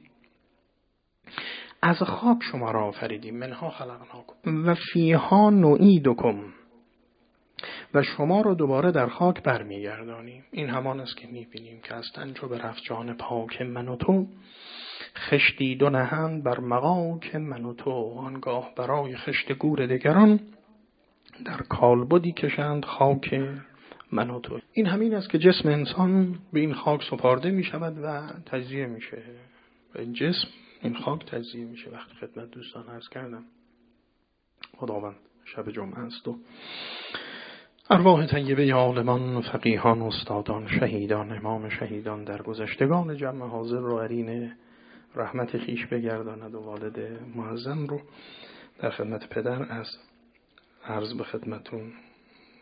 از خاک شما را آفریدیم. منها خلقناکم و فیها نعیدکم، و شما را دوباره در خاک برمیگردانیم. این همان است که میبینیم که هستن چو برفت جان پاک من و تو، خشتی دو نهند بر مغاک من و تو. آنگاه برای خشت گور دگران، در کالبدی کشند خاک من و تو. این همین است که جسم انسان به این خاک سپارده می شود و تجزیه می شه. و این جسم، این خاک تجزیه می شه. وقتی خدمت دوستان عرض کردم خداوند شب جمعه است و ارواح طیبه عالمان، فقیهان، استادان، شهیدان، امام شهیدان در گذشتگان جمع حاضر رو عرین رحمت خیش بگرداند و والد معظم رو در خدمت پدر از عرض به خدمتون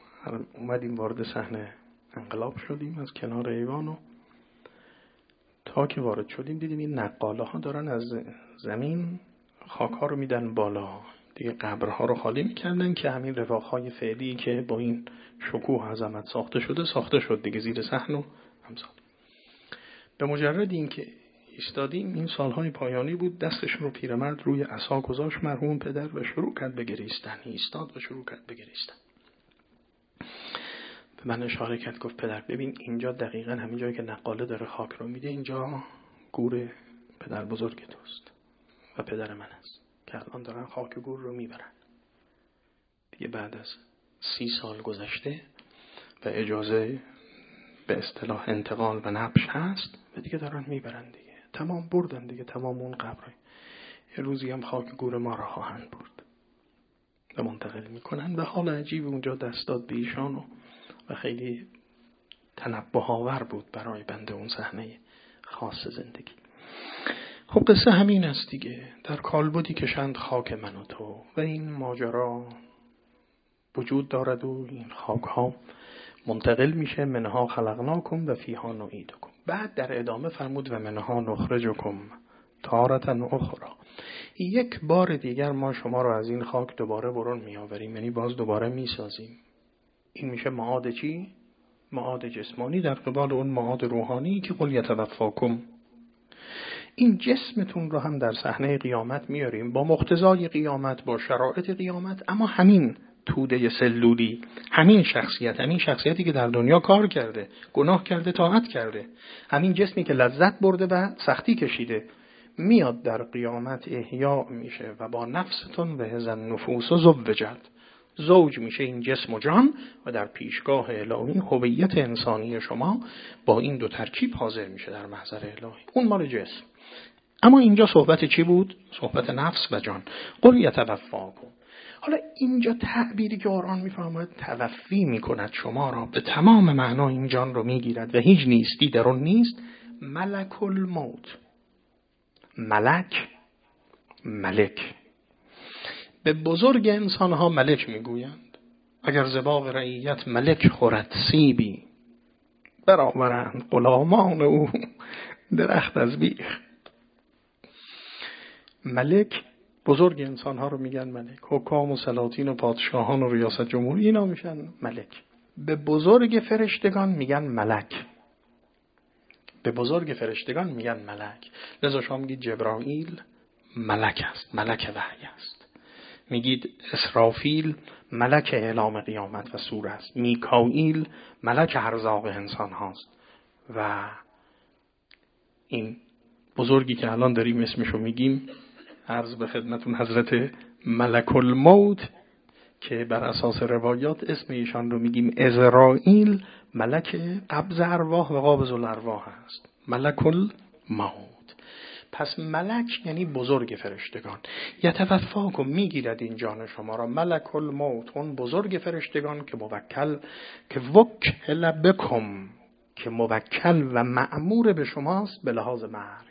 اومدیم وارد صحنه انقلاب شدیم از کنار ایوان و تا که وارد شدیم دیدیم این نقاله ها دارن از زمین خاک ها رو میدن بالا، دیگه قبرها رو خالی میکردن که همین رواقهای فعلی که با این شکوه عظمت ساخته شده ساخته شد دیگه زیر صحن و همسال. به مجرد این که ایستادیم، این سالهای پایانی بود، دستش رو پیرمرد روی عصا گذاشت مرحوم پدر و شروع کرد به گریستن. ایستاد و شروع کرد به گریستن. به من اشاره کرد، گفت پدر ببین اینجا دقیقاً همین جایی که نقاله داره خاک رو میده، اینجا گور پدر بزرگ توست و پدر من است که الان دارن خاک گور رو میبرن. دیگه بعد از سی سال گذشته و اجازه به اصطلاح انتقال و نبش هست و دیگه دارن میبرن دیگه. تمام بردن دیگه، تمام اون قبره. یه روزی هم خاک گور ما را خواهند برد و منتقل میکنن. و حال عجیب اونجا دست داد به ایشان و, و خیلی تنبه آور بود برای بنده اون صحنه خاص زندگی. خب قصه همین است دیگه، در کالبدی کشند خاک من و تو و این ماجرا وجود دارد و این خاک ها منتقل میشه. منها خلقناکم و فیها نعیدکم. بعد در ادامه فرمود و منها نخرجکم تارة اخرى. یک بار دیگر ما شما رو از این خاک دوباره برون میآوریم، یعنی باز دوباره میسازیم. این میشه معاد چی؟ معاد جسمانی در قبال اون معاد روحانی که قل یتوفاکم. این جسمتون رو هم در صحنه قیامت میاریم با مقتضای قیامت، با شرایط قیامت، اما همین توده سلولی، همین شخصیت، همین شخصیتی که در دنیا کار کرده، گناه کرده، طاعت کرده، همین جسمی که لذت برده و سختی کشیده، میاد در قیامت احیا میشه و با نفستون و هزن نفوس و زوجت زوج میشه این جسم و جان و در پیشگاه الهی هویت انسانی شما با این دو ترکیب حاضر میشه در محضر الهی. اون مال جسم. اما اینجا صحبت چی بود؟ صحبت نفس و جان. قل یتوفاکم. حالا اینجا تعبیری که قرآن میفرماید توفی میکند شما را، به تمام معنا این جان رو میگیرد و هیچ نیستی در اون نیست. ملک الموت. ملک، ملک. به بزرگ انسان ها ملک میگویند. اگر زباق رعیت ملک خورد سیبی، برآورند غلامان او درخت از بیخ. ملک بزرگ انسان ها رو میگن ملک. حکام و سلاطین و پادشاهان و ریاست جمهوری اینا میشن ملک. به بزرگ فرشتگان میگن ملک. به بزرگ فرشتگان میگن ملک. لذا شما میگید جبرائیل ملک است، ملک وحی است. میگید اسرافیل ملک اعلام قیامت و سور است. میکائیل ملک ارزاق انسان هاست. و این بزرگی که الان داریم اسمشو میگیم، عرض به خدمتون حضرت ملک الموت، که بر اساس روایات اسم ایشان رو میگیم عزرائیل، ملک قبض ارواح و قابض الارواح است. ملک الموت. پس ملک یعنی بزرگ فرشتگان. یتوفاکم میگیرد این جان شما را. ملک الموت، اون بزرگ فرشتگان که موکل، که وکل بکم، که موکل و مأمور به شماست به لحاظ مرگ.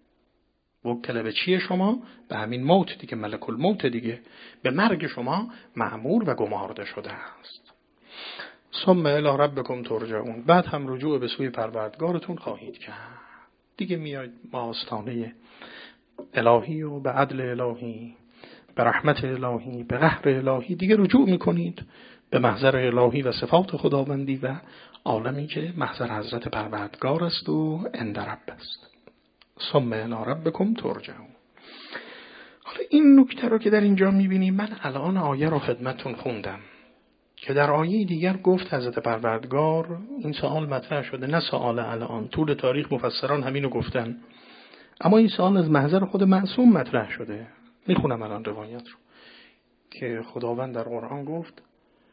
وکل به چیه شما؟ به همین موت دیگه، ملک الموت دیگه، به مرگ شما مأمور و گمارده شده است. ثم الی ربکم ترجعون. بعد هم رجوع به سوی پروردگارتون خواهید کرد. دیگه میاید با آستانه الهی و به عدل الهی، به رحمت الهی، به قهر الهی دیگه رجوع میکنید به محضر الهی و صفات خداوندی و عالمی که محضر حضرت پروردگار است و عند رب است. ثم الی ربکم ترجعون. حالا این نکته رو که در اینجا میبینیم، من الان آیه رو خدمتتون خوندم که در آیه دیگر گفت حضرت پروردگار، این سوال مطرح شده، نه سوال الان، طول تاریخ مفسران همینو گفتن، اما این سوال از محضر خود معصوم مطرح شده. میخونم الان روایت رو که خداوند در قرآن گفت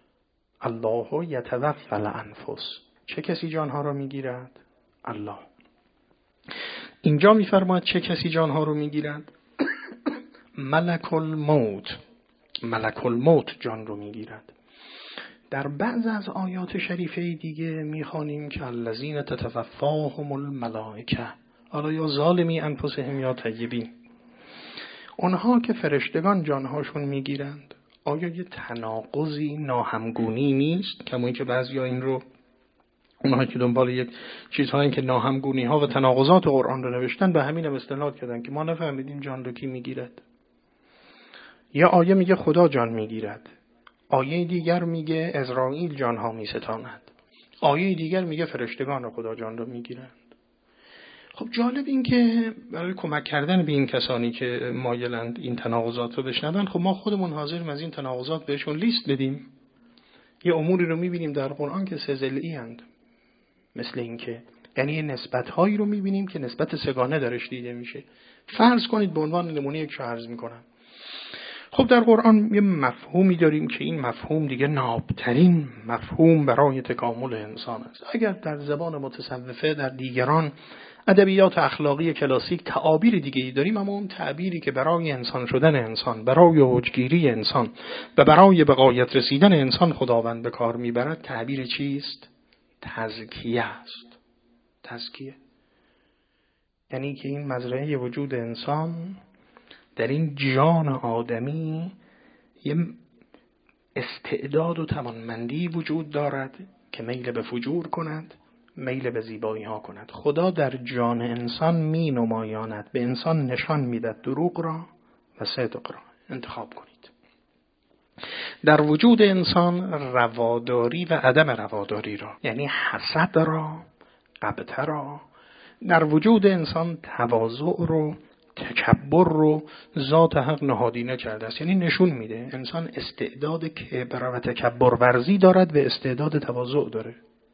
الله یتوفی الانفس. چه کسی جانها رو میگیرد؟ الله. اینجا میفرماید چه کسی جانها رو میگیرد؟ ملک الموت. ملک الموت جان رو میگیرد. در بعض از آیات شریفه دیگه میخوانیم که الذین تتوفاهم الملائکه، حالا یا ظالمی انفسهم یا طیبین، اونها که فرشتگان جانهاشون میگیرند. آیا یه تناقضی، ناهمگونی نیست؟ کما اینکه بعضیا این رو اونهایی که دنبال یک چیزهایی که ناهمگونی ها و تناقضات قرآن رو نوشتن به همین هم استناد کردن که ما نفهمیدیم جان رو کی میگیرد. یا آیه میگه خدا جان میگیرد، آیه دیگر میگه عزرائیل جانها میستاند، آیه دیگر میگه فرشتگان رو خدا جان رو میگیرند. خب جالب این که برای کمک کردن به این کسانی که مایلند این تناقضات رو بشنون، خب ما خودمون حاضریم از این تناقضات بهشون لیست بدیم. یه اموری رو میبینیم در قرآن که سه ضلعی اند، مثل این که یعنی یه نسبت هایی رو میبینیم که نسبت سگانه درش دیده میشه. فرض کنید به عنوان نمونه یک عرض میکنم، خب در قرآن یه مفهومی داریم که این مفهوم دیگه نابترین مفهوم برای تکامل انسان است. اگر در زبان متصوفه در دیگران ادبیات اخلاقی کلاسیک تعابیر دیگه‌ای داریم، اما اون تعبیری که برای انسان شدن انسان، برای اوجگیری انسان و برای به غایت رسیدن انسان خداوند به کار میبرد، تعبیر چیست؟ تزکیه است. تزکیه یعنی که این مزرعه وجود انسان در این جان آدمی یه استعداد و توانمندی وجود دارد که میل به فجور کند، میل به زیبایی ها کند. خدا در جان انسان می نمایاند، به انسان نشان میدهد دروغ را و صدق را انتخاب کنید. در وجود انسان رواداری و عدم رواداری را، یعنی حسد را، غبطه را، در وجود انسان تواضع رو، تکبر رو ذات حق نهادینه کرده است. یعنی نشون میده انسان استعداد کبر و تکبر ورزی دارد و استعداد تواضع داره.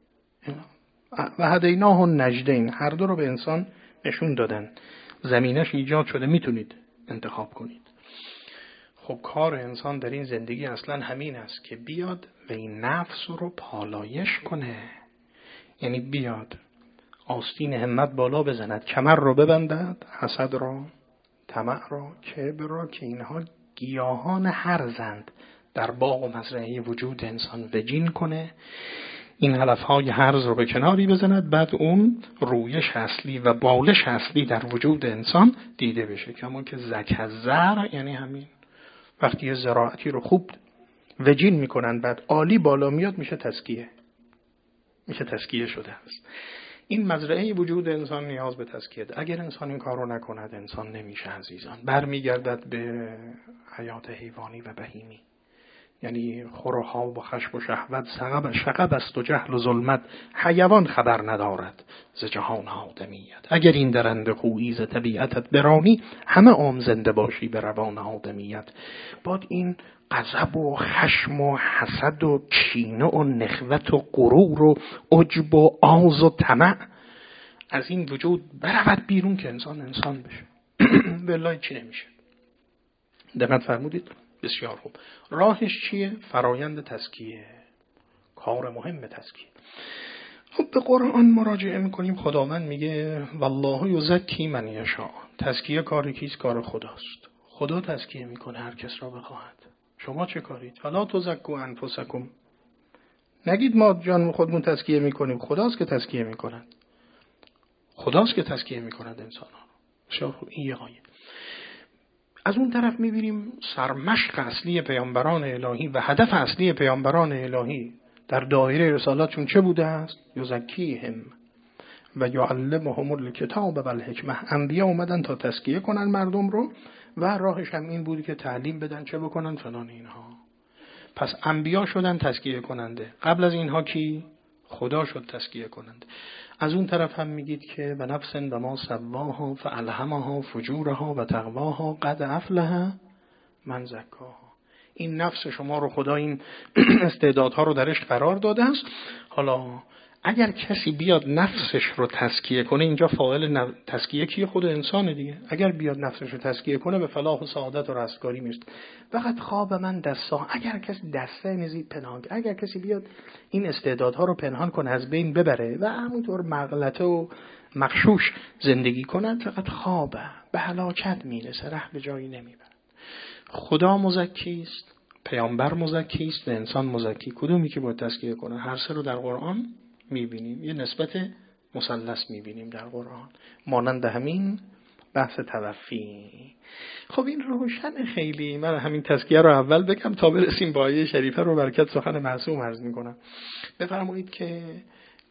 و هدیناه النجدین، هر دو رو به انسان نشون دادن، زمینش ایجاد شده، میتونید انتخاب کنید. خب کار انسان در این زندگی اصلا همین است که بیاد و این نفس رو پالایش کنه، یعنی بیاد آستین همت بالا بزند، کمر رو ببندد، حسد را، طمع را، کبر را، که اینها گیاهان هرزند، در باغ و مزرعه وجود انسان وجین کنه، این علفهای هرز رو به کناری بزند، بعد اون رویش اصلی و بالش اصلی در وجود انسان دیده بشه. کما که زک الزرع یعنی همین، وقتی یه زراعتی رو خوب وجین میکنن بعد عالی بالا میاد، میشه تزکیه، میشه تزکیه شده است. این مزرعه وجود انسان نیاز به تزکیه. اگر انسان این کار رو نکند انسان نمیشه عزیزان، برمیگردد به حیات حیوانی و بهیمی. یعنی خورها و خشم و شهوت سقب شقب است و جهل و ظلمت، حیوان خبر ندارد ز جهان آدمیت. اگر این درنده خویی ز طبیعتت برانی، همه عمر زنده باشی به روان آدمیت. بعد این غضب و خشم و حسد و کینه و نخوت و غرور و عجب و آز و طمع از این وجود برود بیرون که انسان انسان بشه. والله چی نمیشه. دقت فرمودید؟ بسیار خوب. راهش چیه؟ فرایند تزکیه، کار مهم تزکیه. خب به قرآن مراجعه میکنیم، خداوند میگه والله یزکی من یشاء. تزکیه کار کیست؟ کار خداست. خدا تزکیه میکنه هر کس را بخواهد. شما چه کارید؟ فلا تزکوا انفسکم، نگید ما جان خودمون تزکیه میکنیم، خداست که تزکیه میکند. خداست که تزکیه میکند انسان ها. بسیار خوب. این یه آیه. از اون طرف میبینیم سرمشق اصلی پیامبران الهی و هدف اصلی پیامبران الهی در دایره رسالتشون چه بوده است؟ یزکیهم و یعلمهم الکتاب و الحکمه. انبیا اومدن تا تزکیه کنن مردم رو و راهش هم این بود که تعلیم بدن چه بکنن فلان اینها. پس انبیا شدن تزکیه کننده، قبل از اینها کی؟ خدا شد تزکیه کننده. از اون طرف هم میگید که و نفس و ما سواها فالهمها فجورها و تقواها قد افلح من زکاها. این نفس شما رو خدا این استعدادها رو درش قرار داده است. حالا اگر کسی بیاد نفسش رو تزکیه کنه، اینجا فاعل تزکیه کیه؟ خود انسان دیگه. اگر بیاد نفسش رو تزکیه کنه به فلاح و سعادت و رستگاری میرسه. فقط خواب من دستا، اگر کسی دسته نیزی پنهان، اگر کسی بیاد این استعدادها رو پنهان کنه، از بین ببره و همونطور مغلطه و مغشوش زندگی کنه، فقط خوابه، به هلاکت میرسه، ره به جایی نمیبره. خدا مزکی است، پیامبر مزکی است و انسان مزکی. کدومی که باید تزکیه کنه؟ هر سه رو در قرآن میبینیم. یه نسبت مثلث میبینیم در قرآن، مانند همین بحث توفی. خب این روشن خیلی. من همین تزکیه رو اول بگم تا برسیم با آیه شریفه رو برکت سخن معصوم عرض میکنم. بفرمایید که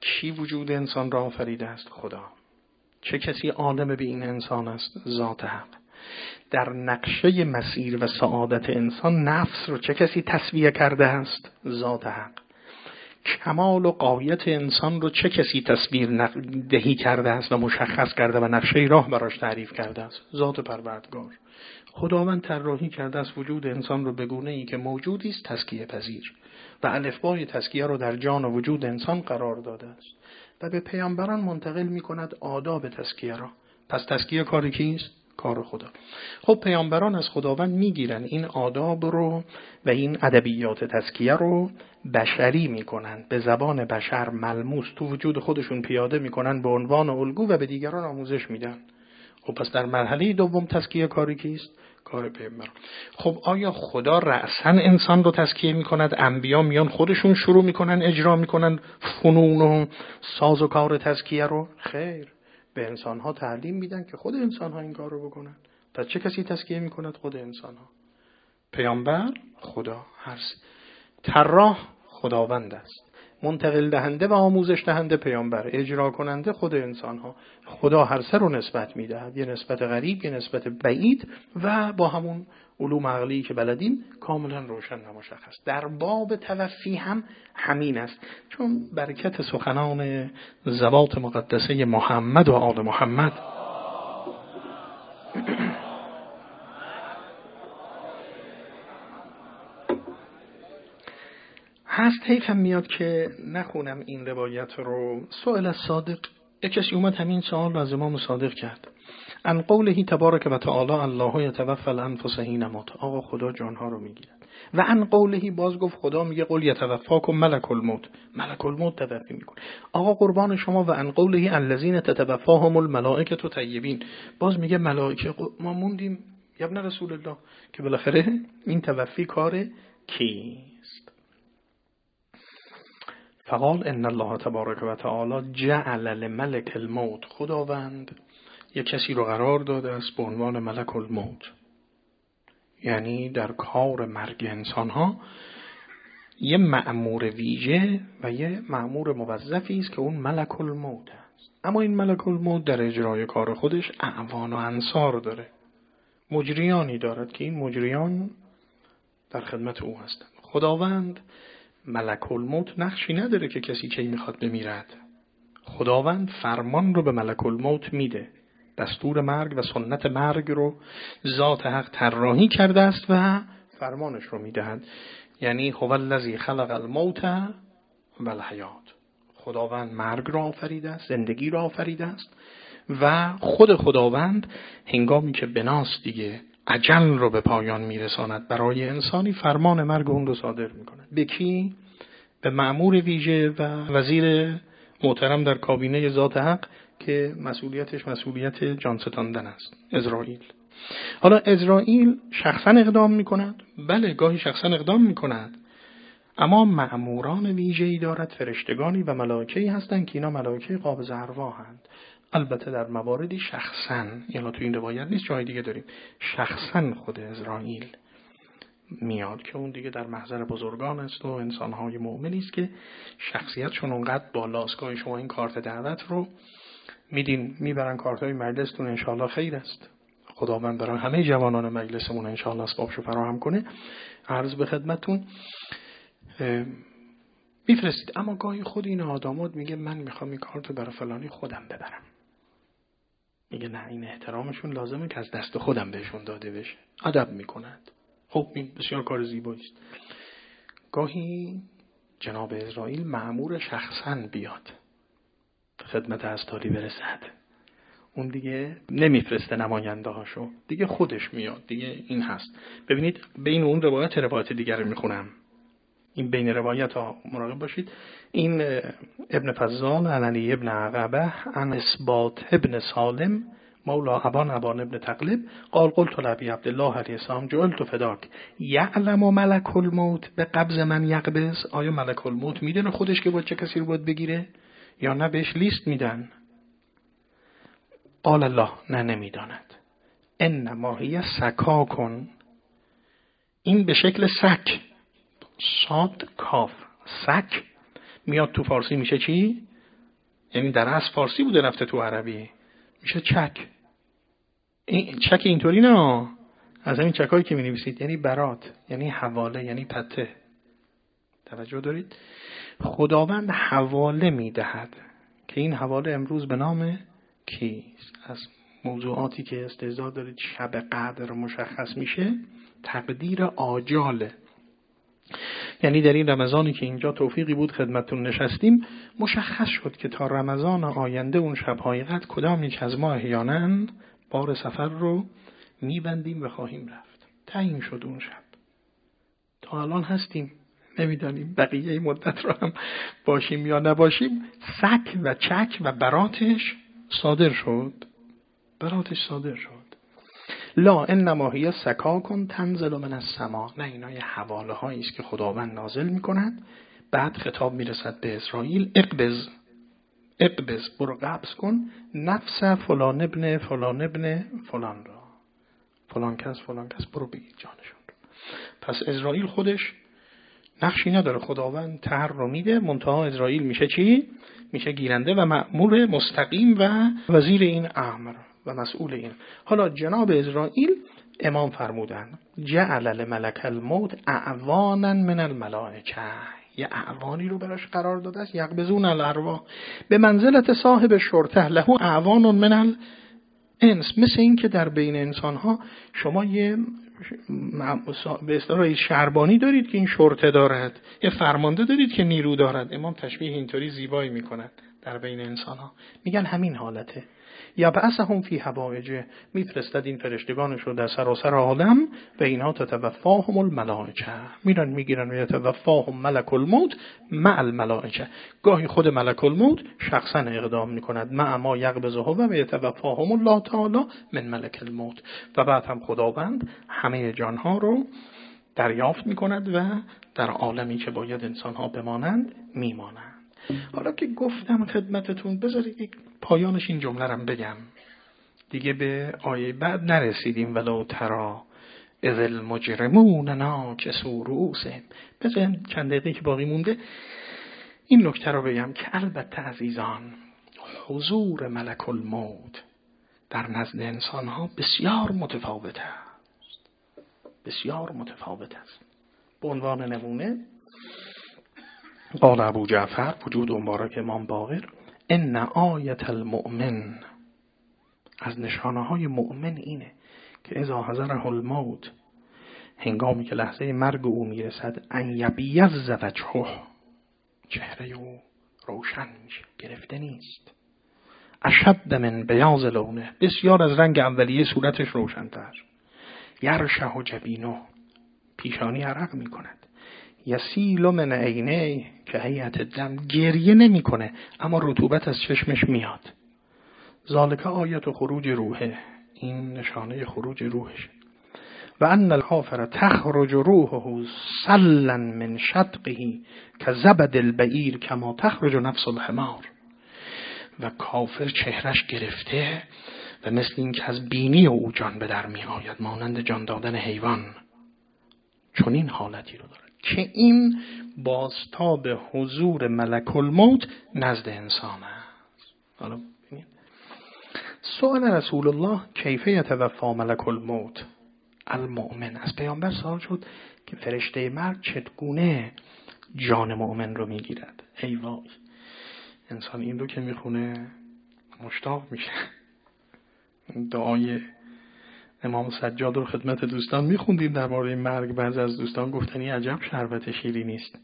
کی وجود انسان را آفریده است؟ خدا. چه کسی عالم به این انسان است؟ ذات حق. در نقشه مسیر و سعادت انسان نفس رو چه کسی تصویه کرده است؟ ذات حق. کمال و غایت انسان رو چه کسی تصویر دهی کرده است و مشخص کرده و نقشه راه براش تعریف کرده است؟ ذات پروردگار. خداوند طراحی کرده است وجود انسان رو به گونه‌ای که موجودی است تزکیه پذیر و الفبای تزکیه رو در جان و وجود انسان قرار داده است و به پیامبران منتقل می‌کند آداب تزکیه را. پس تزکیه کار کیست؟ کار خدا. خب پیامبران از خداوند میگیرن این آداب رو و این ادبیات تزکیه رو بشری میکنن، به زبان بشر ملموس تو وجود خودشون پیاده میکنن به عنوان الگو و به دیگران آموزش میدن. خب پس در مرحله دوم تزکیه کاری کیست؟ کار پیامبران. خب آیا خدا رأساً انسان رو تزکیه میکند؟ انبیا میان خودشون شروع میکنن اجرا میکنن فنون و ساز و کار تزکیه رو؟ خیر، به انسان‌ها تعلیم میدن که خود انسان‌ها این کار رو بکنن. پس چه کسی تزکیه میکند؟ خود انسان‌ها. پیامبر خدا، هر طراح خداوند است، منتقل دهنده و آموزش دهنده پیامبر، اجرا کننده خود انسان‌ها. خدا هر سه رو نسبت میدهد، یه نسبت غریب، یه نسبت بعید و با همون علوم عقلی که بلدیم کاملا روشن و مشخص. در باب توفی هم همین است، چون برکت سخنان ذوات مقدسه محمد و آل محمد هست. حیفم میاد که نخونم این روایت رو. سؤال از صادق، یک کسی اومد همین سوال از امام صادق کرد. ان قوله تبارک و تعالی الله یتوفی الانفس حین موت، آقا خدا جانها رو میگیرد. و ان قوله باز گفت خدا میگه قل یتوفاکم ملک الموت، ملک الموت توفی میکنه. آقا قربان شما. و ان قوله الذین تتوفاهم الملائکه طیبین، باز میگه ملائکه. ما موندیم یا ابن رسول الله که بالاخره این توفی کار کیست؟ فقال ان الله تبارک و تعالی جعل لملک الموت، خداوند یک کسی رو قرار داده است به عنوان ملک الموت، یعنی در کار مرگ انسان ها یه مأمور ویژه و یه مأمور موظفی است که اون ملک الموت است. اما این ملک الموت در اجرای کار خودش اعوان و انصار داره، مجریانی دارد که این مجریان در خدمت او هستند. خداوند ملک الموت نقشی نداره که کسی کی میخواد بمیرد. خداوند فرمان رو به ملک الموت میده، دستور مرگ و سنت مرگ رو ذات حق طراحی کرده است و فرمانش رو میدهد. یعنی هو الذی خلق الموت و الحیات، خداوند مرگ را آفریده است، زندگی را آفریده است و خود خداوند هنگامی که بناست دیگه اجل رو به پایان میرساند برای انسانی، فرمان مرگ اون رو صادر میکنه. به کی؟ به مأمور ویژه و وزیر محترم در کابینه ذات حق که مسئولیتش مسئولیت جان ستاندن است، عزرائیل. حالا عزرائیل شخصا اقدام میکند؟ بله، گاهی شخصا اقدام میکند، اما مأموران ویژه‌ای دارد، فرشتگانی و ملائکه‌ای هستند که اینا ملائکه قابض ارواحند. البته در مواردی شخصا، یعنی تو این روایت نیست، جای دیگه داریم، شخصا خود عزرائیل میاد که اون دیگه در محضر بزرگان است و انسان‌های مؤمنی است که شخصیتشون اونقدر بالاست. گاهی شما این کارت دعوت رو میدین میبرن کارتای مجلستون، انشالله خیر است. خداوند برای همه جوانان مجلسمون انشالله اسبابشو فراهم کنه. عرض به خدمتتون میفرستید. اما گاهی خود این آدمات میگه من میخوام این کارتو برای فلانی خودم ببرم. میگه نه، این احترامشون لازمه که از دست خودم بهشون داده بشه. ادب میکنند. خب این بسیار کار زیبایی است. گاهی جناب عزرائیل مأمور شخصاً بیاد خدمت هستاری برسد، اون دیگه نمیفرسته نماینده هاشو، دیگه خودش میاد، دیگه این هست. ببینید بین اون روایت روایت دیگر رو میخونم، این بین روایت ها مراقب باشید. این ابن فضال عن علی ابن عقبه عن اثبات ابن سالم مولا ابان ابان ابن تقلب قال قلت لابی عبدالله علیه السلام جعلت فداک یعلم ملک الموت به قبض من یقبض، آیا ملک الموت میدونه خودش که باید چه کسی رو باید بگیره یا نه بهش لیست میدن؟ قال الله نه نمیداند. انما هی سکاکن، این به شکل سک، صاد کاف، سک میاد تو فارسی میشه چی؟ یعنی در اصل فارسی بوده رفته تو عربی، میشه چک. این چک اینطوری نه، از همین چکایی که می‌نویسید، یعنی برات، یعنی حواله، یعنی پته. توجه دارید؟ خداوند حواله میدهد که این حواله امروز به نام کیست؟ از موضوعاتی که استعداد دارید شب قدر مشخص میشه، تقدیر آجاله. یعنی در این رمضانی که اینجا توفیقی بود خدمتتون نشستیم، مشخص شد که تا رمضان آینده اون شب‌های قدر کدام یک از ما احیانا بار سفر رو میبندیم و خواهیم رفت. تعیین شد اون شب. تا الان هستیم، نمیدانیم بقیه مدت رو هم باشیم یا نباشیم. سک و چک و براتش صادر شد. براتش صادر شد. لا انما هی سکاکن تنزل من السما. نه، اینا یه حواله هایی است که خداوند نازل میکند. بعد خطاب میرسد به اسرائیل، اقبض اقبض برو قبض کن نفس فلان ابن فلان ابن فلان را، فلان کس فلان کس برو بگید جانشون رو. پس اسرائیل خودش نقشی نداره، خداوند طرح رو میده، منتها اسرائیل میشه چی؟ میشه گیرنده و مأمور مستقیم و وزیر این امر و مسئول این. حالا جناب اسرائیل امام فرمودن جعل الملک الموت اعوانا من الملائکه، یه اعوانی رو براش قرار داده است، یقبضون الارواح به منزلت صاحب شرطه له اعوان من الانس. مثل این که در بین انسان ها شما یه به اصطلاح شهربانی دارید که این شرطه دارد، یه فرمانده دارید که نیرو دارد. امام تشبیه اینطوری زیبایی میکنند در بین انسان ها، میگن همین حالته. یا بعثهم فی حوائج، میفرستد این فرشتگانش رو در سراسر عالم و اینها تتوفاهم الملائکه، میرن میگیرن و یتوفاهم ملک الموت مع الملائکه. گاهی خود ملک الموت شخصا اقدام میکند، مع ما یقبضه و یتوفاهم الله تعالی من ملک الموت. و بعد هم خداوند همه جانها رو دریافت میکند و در عالمی که باید انسانها بمانند میمانند. حالا که گفتم خدمتتون، بذارید یک پایانش این جمله رم بگم دیگه، به آیه بعد نرسیدیم. ولو ترا اذ المجرمون ناکسوا رؤوسهم. بذارید چند دقیقه که باقی مونده این نکته رو بگم که البته عزیزان، حضور ملک الموت در نزد انسان ها بسیار متفاوت است، بسیار متفاوت است. به عنوان نمونه قال ابو جعفر وجود مبارک امام باقر ان آیت المؤمن، از نشانه های مؤمن اینه که اذا حضره الموت، هنگامی که لحظه مرگ او میرسد، ان یبیض وجهه، چهره او روشن میشه، گرفته نیست. اشد من بیاض لونه، بسیار از رنگ اولیه صورتش روشن‌تر. یرشح جبینه، پیشانی عرق میکند. یسیل من عینه که هیئت دم، گریه نمیکنه اما رطوبت از چشمش میاد. ذالک آیت خروج روحه، این نشانه خروج روحش. و ان الکافر تخرج روحه سلا من شدقه که زبد البعیر کما تخرج نفس الحمار. و کافر چهرش گرفته و مثل این که از بینی او جان به در می آید، مانند جان دادن حیوان. چون این حالتی رو داره که این بازتاب حضور ملک الموت نزد انسان است. حالا ببینید سوال رسول الله کیف یتوفی ملک الموت المؤمن، از پیامبر سوال شد که فرشته مرگ چگونه جان مؤمن رو میگیرد. ای وای، انسان این رو که میخونه مشتاق میشه. دعای امام سجاد رو خدمت دوستان میخوندیم درباره مرگ، بعضی از دوستان گفتنی عجب شربت شیرینی است.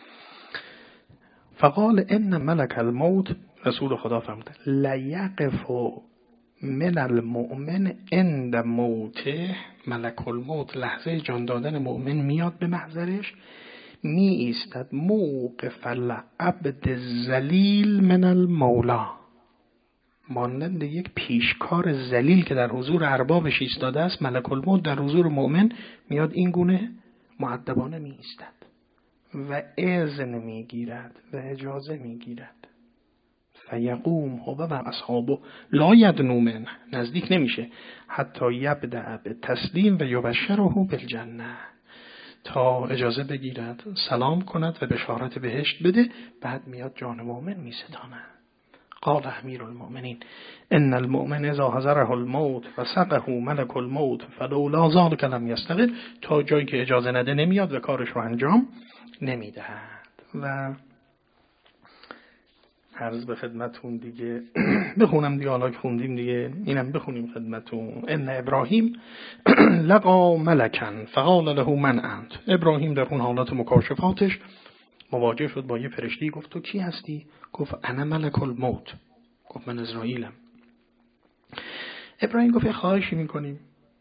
فقال ان ملک الموت، رسول خدا فرمود لیقف من المؤمن عند موته، ملک الموت لحظه جان دادن مؤمن میاد به محضرش، می ایستد موقف العبد ذلیل من المولا، مانند یک پیشکار ذلیل که در حضور اربابش ایستاده است. ملک الموت در حضور مؤمن میاد این گونه مؤدبانه می ایستد و اذن می گیرد و اجازه می گیرد. فیقوم هو و اصحابه لا یدنو منه، نزدیک نمیشه، حتی یبدأ به تسلیم و یبشره بالجنه، تا اجازه بگیرد، سلام کند و بشارت بهشت بده. بعد میاد جان مؤمن میستاند. قال امیر المؤمنین ان المؤمن اذا حضره الموت و سقه ملک الموت فلولا ذلک لم یستقل، تا جایی که اجازه نده نمیاد و کارش رو انجام نمیدهد. و عرض به خدمتون دیگه بخونم دیگه، حالا خوندیم دیگه اینم بخونیم خدمتون. ان ابراهیم لقا ملکن فقال له من انت. ابراهیم در اون حالات مکاشفاتش مواجه شد با یه فرشته، گفت تو کی هستی؟ گفت انا ملک الموت. گفت من اسرائیلم. ابراهیم گفت خواهشی میکنیم،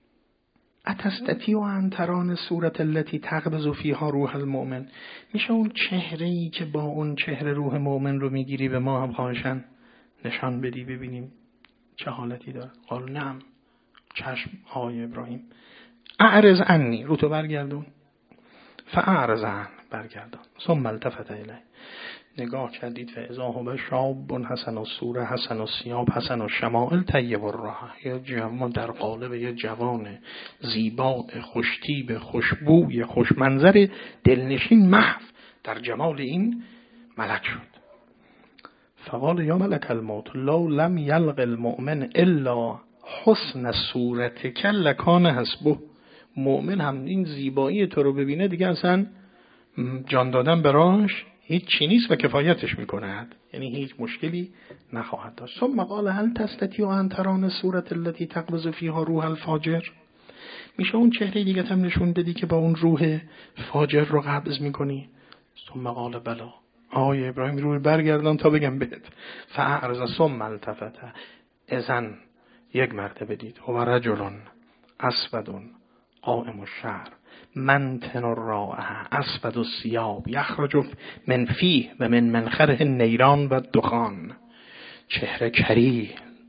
اتستطیع ان تران صورت التي تقبض فیها روح المؤمن، میشه اون چهره‌ای که با اون چهره روح مؤمن رو میگیری به ما هم خواهشن نشان بدی ببینیم چه حالتی داره؟ قال نعم. چشم های ابراهیم. اعرض عنی، رو تو برگردون. فاعرض عن، برگردان. ثم التفت الیه، نگاه کردید فاذا هو شاب حسن الصوره حسن الثیاب حسن الشمائل طیب الرائحه، یه جوان در قالب یه جوان زیبا خوشتیب خوشبوی خوشمنظر دلنشین محو در جمال این ملک شد. فقال یا ملک الموت لو لم یلق المؤمن الا حسن صورتک لکان حسبه. مؤمن هم این زیبایی تو رو ببینه دیگه اصلا جان دادن براش هیچ چی نیست و کفایتش میکند، یعنی هیچ مشکلی نخواهد داشت. ثم قال هل تستطيع ان تران صورت التي تقبض فيها روح الفاجر، میشه اون چهره دیگه هم نشون بدی که با اون روح فاجر رو قبض میکنی؟ ثم قال بلا. آقای ابراهیم روی برگردان تا بگم بهت. فاعرض ثم التفت، اذن یک مرتبه دید هو رجل اسود قائم الشعر منتن الرائحه اسود الثیاب یخرج من فیه و من منخره النیران و دخان. چهره کری،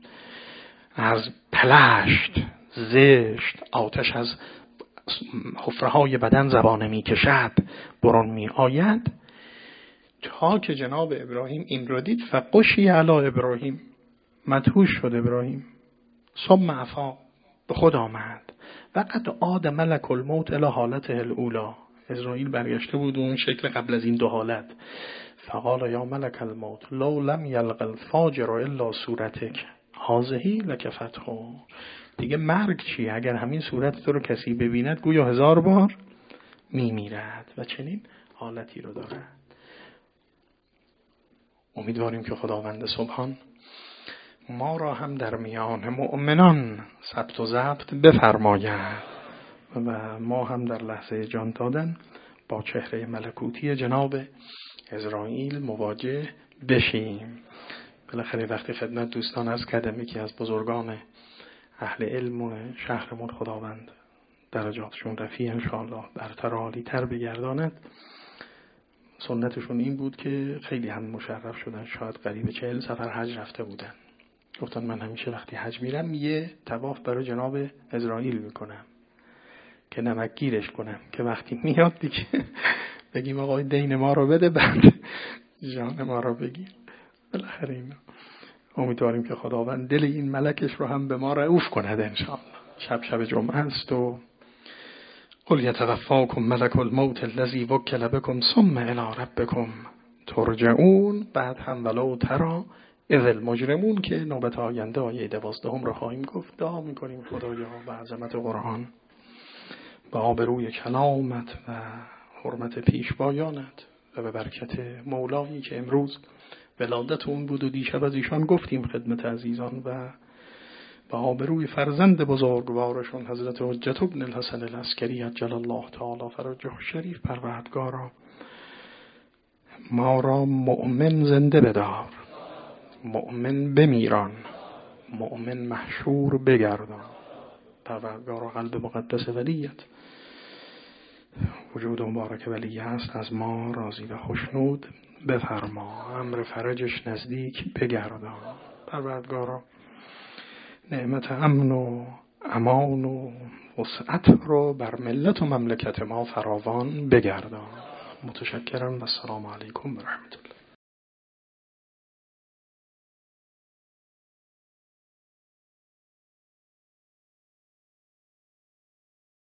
از پلشت زشت آتش از حفره های بدن زبانه می کشد، برون می آید. تا که جناب ابراهیم این رو دید فقشی علی ابراهیم، مدهوش شد ابراهیم. ثم افاق، به خود آمد. وقت عاد ملک الموت الی حالته الاولی، اسرائیل برگشته بود اون شکل قبل از این دو حالت. فقال یا ملک الموت لو لم یلق الفاجر الا صورتک هذه لکفته. دیگه مرگ چی؟ اگر همین صورت تو رو کسی ببیند گویا هزار بار میمیرد. و چنین حالتی رو دارد. امیدواریم که خداوند سبحان ما را هم در میان مؤمنان ثبت و ضبط بفرماید و ما هم در لحظه جان دادن با چهره ملکوتی جناب اسرائیل مواجه بشیم. بالاخره وقتی خدمت دوستان از کردم که از بزرگان اهل علم و شهرمون خداوند درجاتشون رفیع انشاءالله برتر و عالی تر بگرداند. سنتشون این بود که خیلی هم مشرف شدن، شاید قریب چهل سفر حج رفته بودن. گفتن من همیشه وقتی حج میرم یه طواف برای جناب اسرائیل میکنم که نمک گیرش کنم که وقتی میاد دیگه بگیم آقای دین ما رو بده بعد جان ما رو بگیر. بالاخره اینا امیدواریم که خداوند دل این ملکش رو هم به ما رعوف کند انشاءالله. شب شب جمعه است و قل یتوفاکم ملک الموت الذی وکل بکم ثم الی ربکم ترجعون. بعد هم ولو تری اذ المجرمون که نوبت آینده آیه دوازدهم رو خواهیم گفت. دعا میکنیم خدایا به عظمت قرآن، به آبروی کلامت و حرمت پیشوایانت و به برکت مولایی که امروز ولادت اون بود و دیشب از ایشان گفتیم خدمت عزیزان، و به آبروی فرزند بزرگوارشون حضرت حجت ابن الحسن العسکری عجل الله تعالی فرجه الشریف، پروردگارا ما را مؤمن زنده بدار، مؤمن بمیران، مؤمن محشور بگردان. پروردگارا قلب مقدس ولیت وجود مبارک ولی است از ما راضی و خوشنود بفرما، امر فرجش نزدیک بگردان. پروردگارا نعمت امن و امان و وسعت رو بر ملت و مملکت ما فراوان بگردان. متشکرم و السلام علیکم و رحمت الله.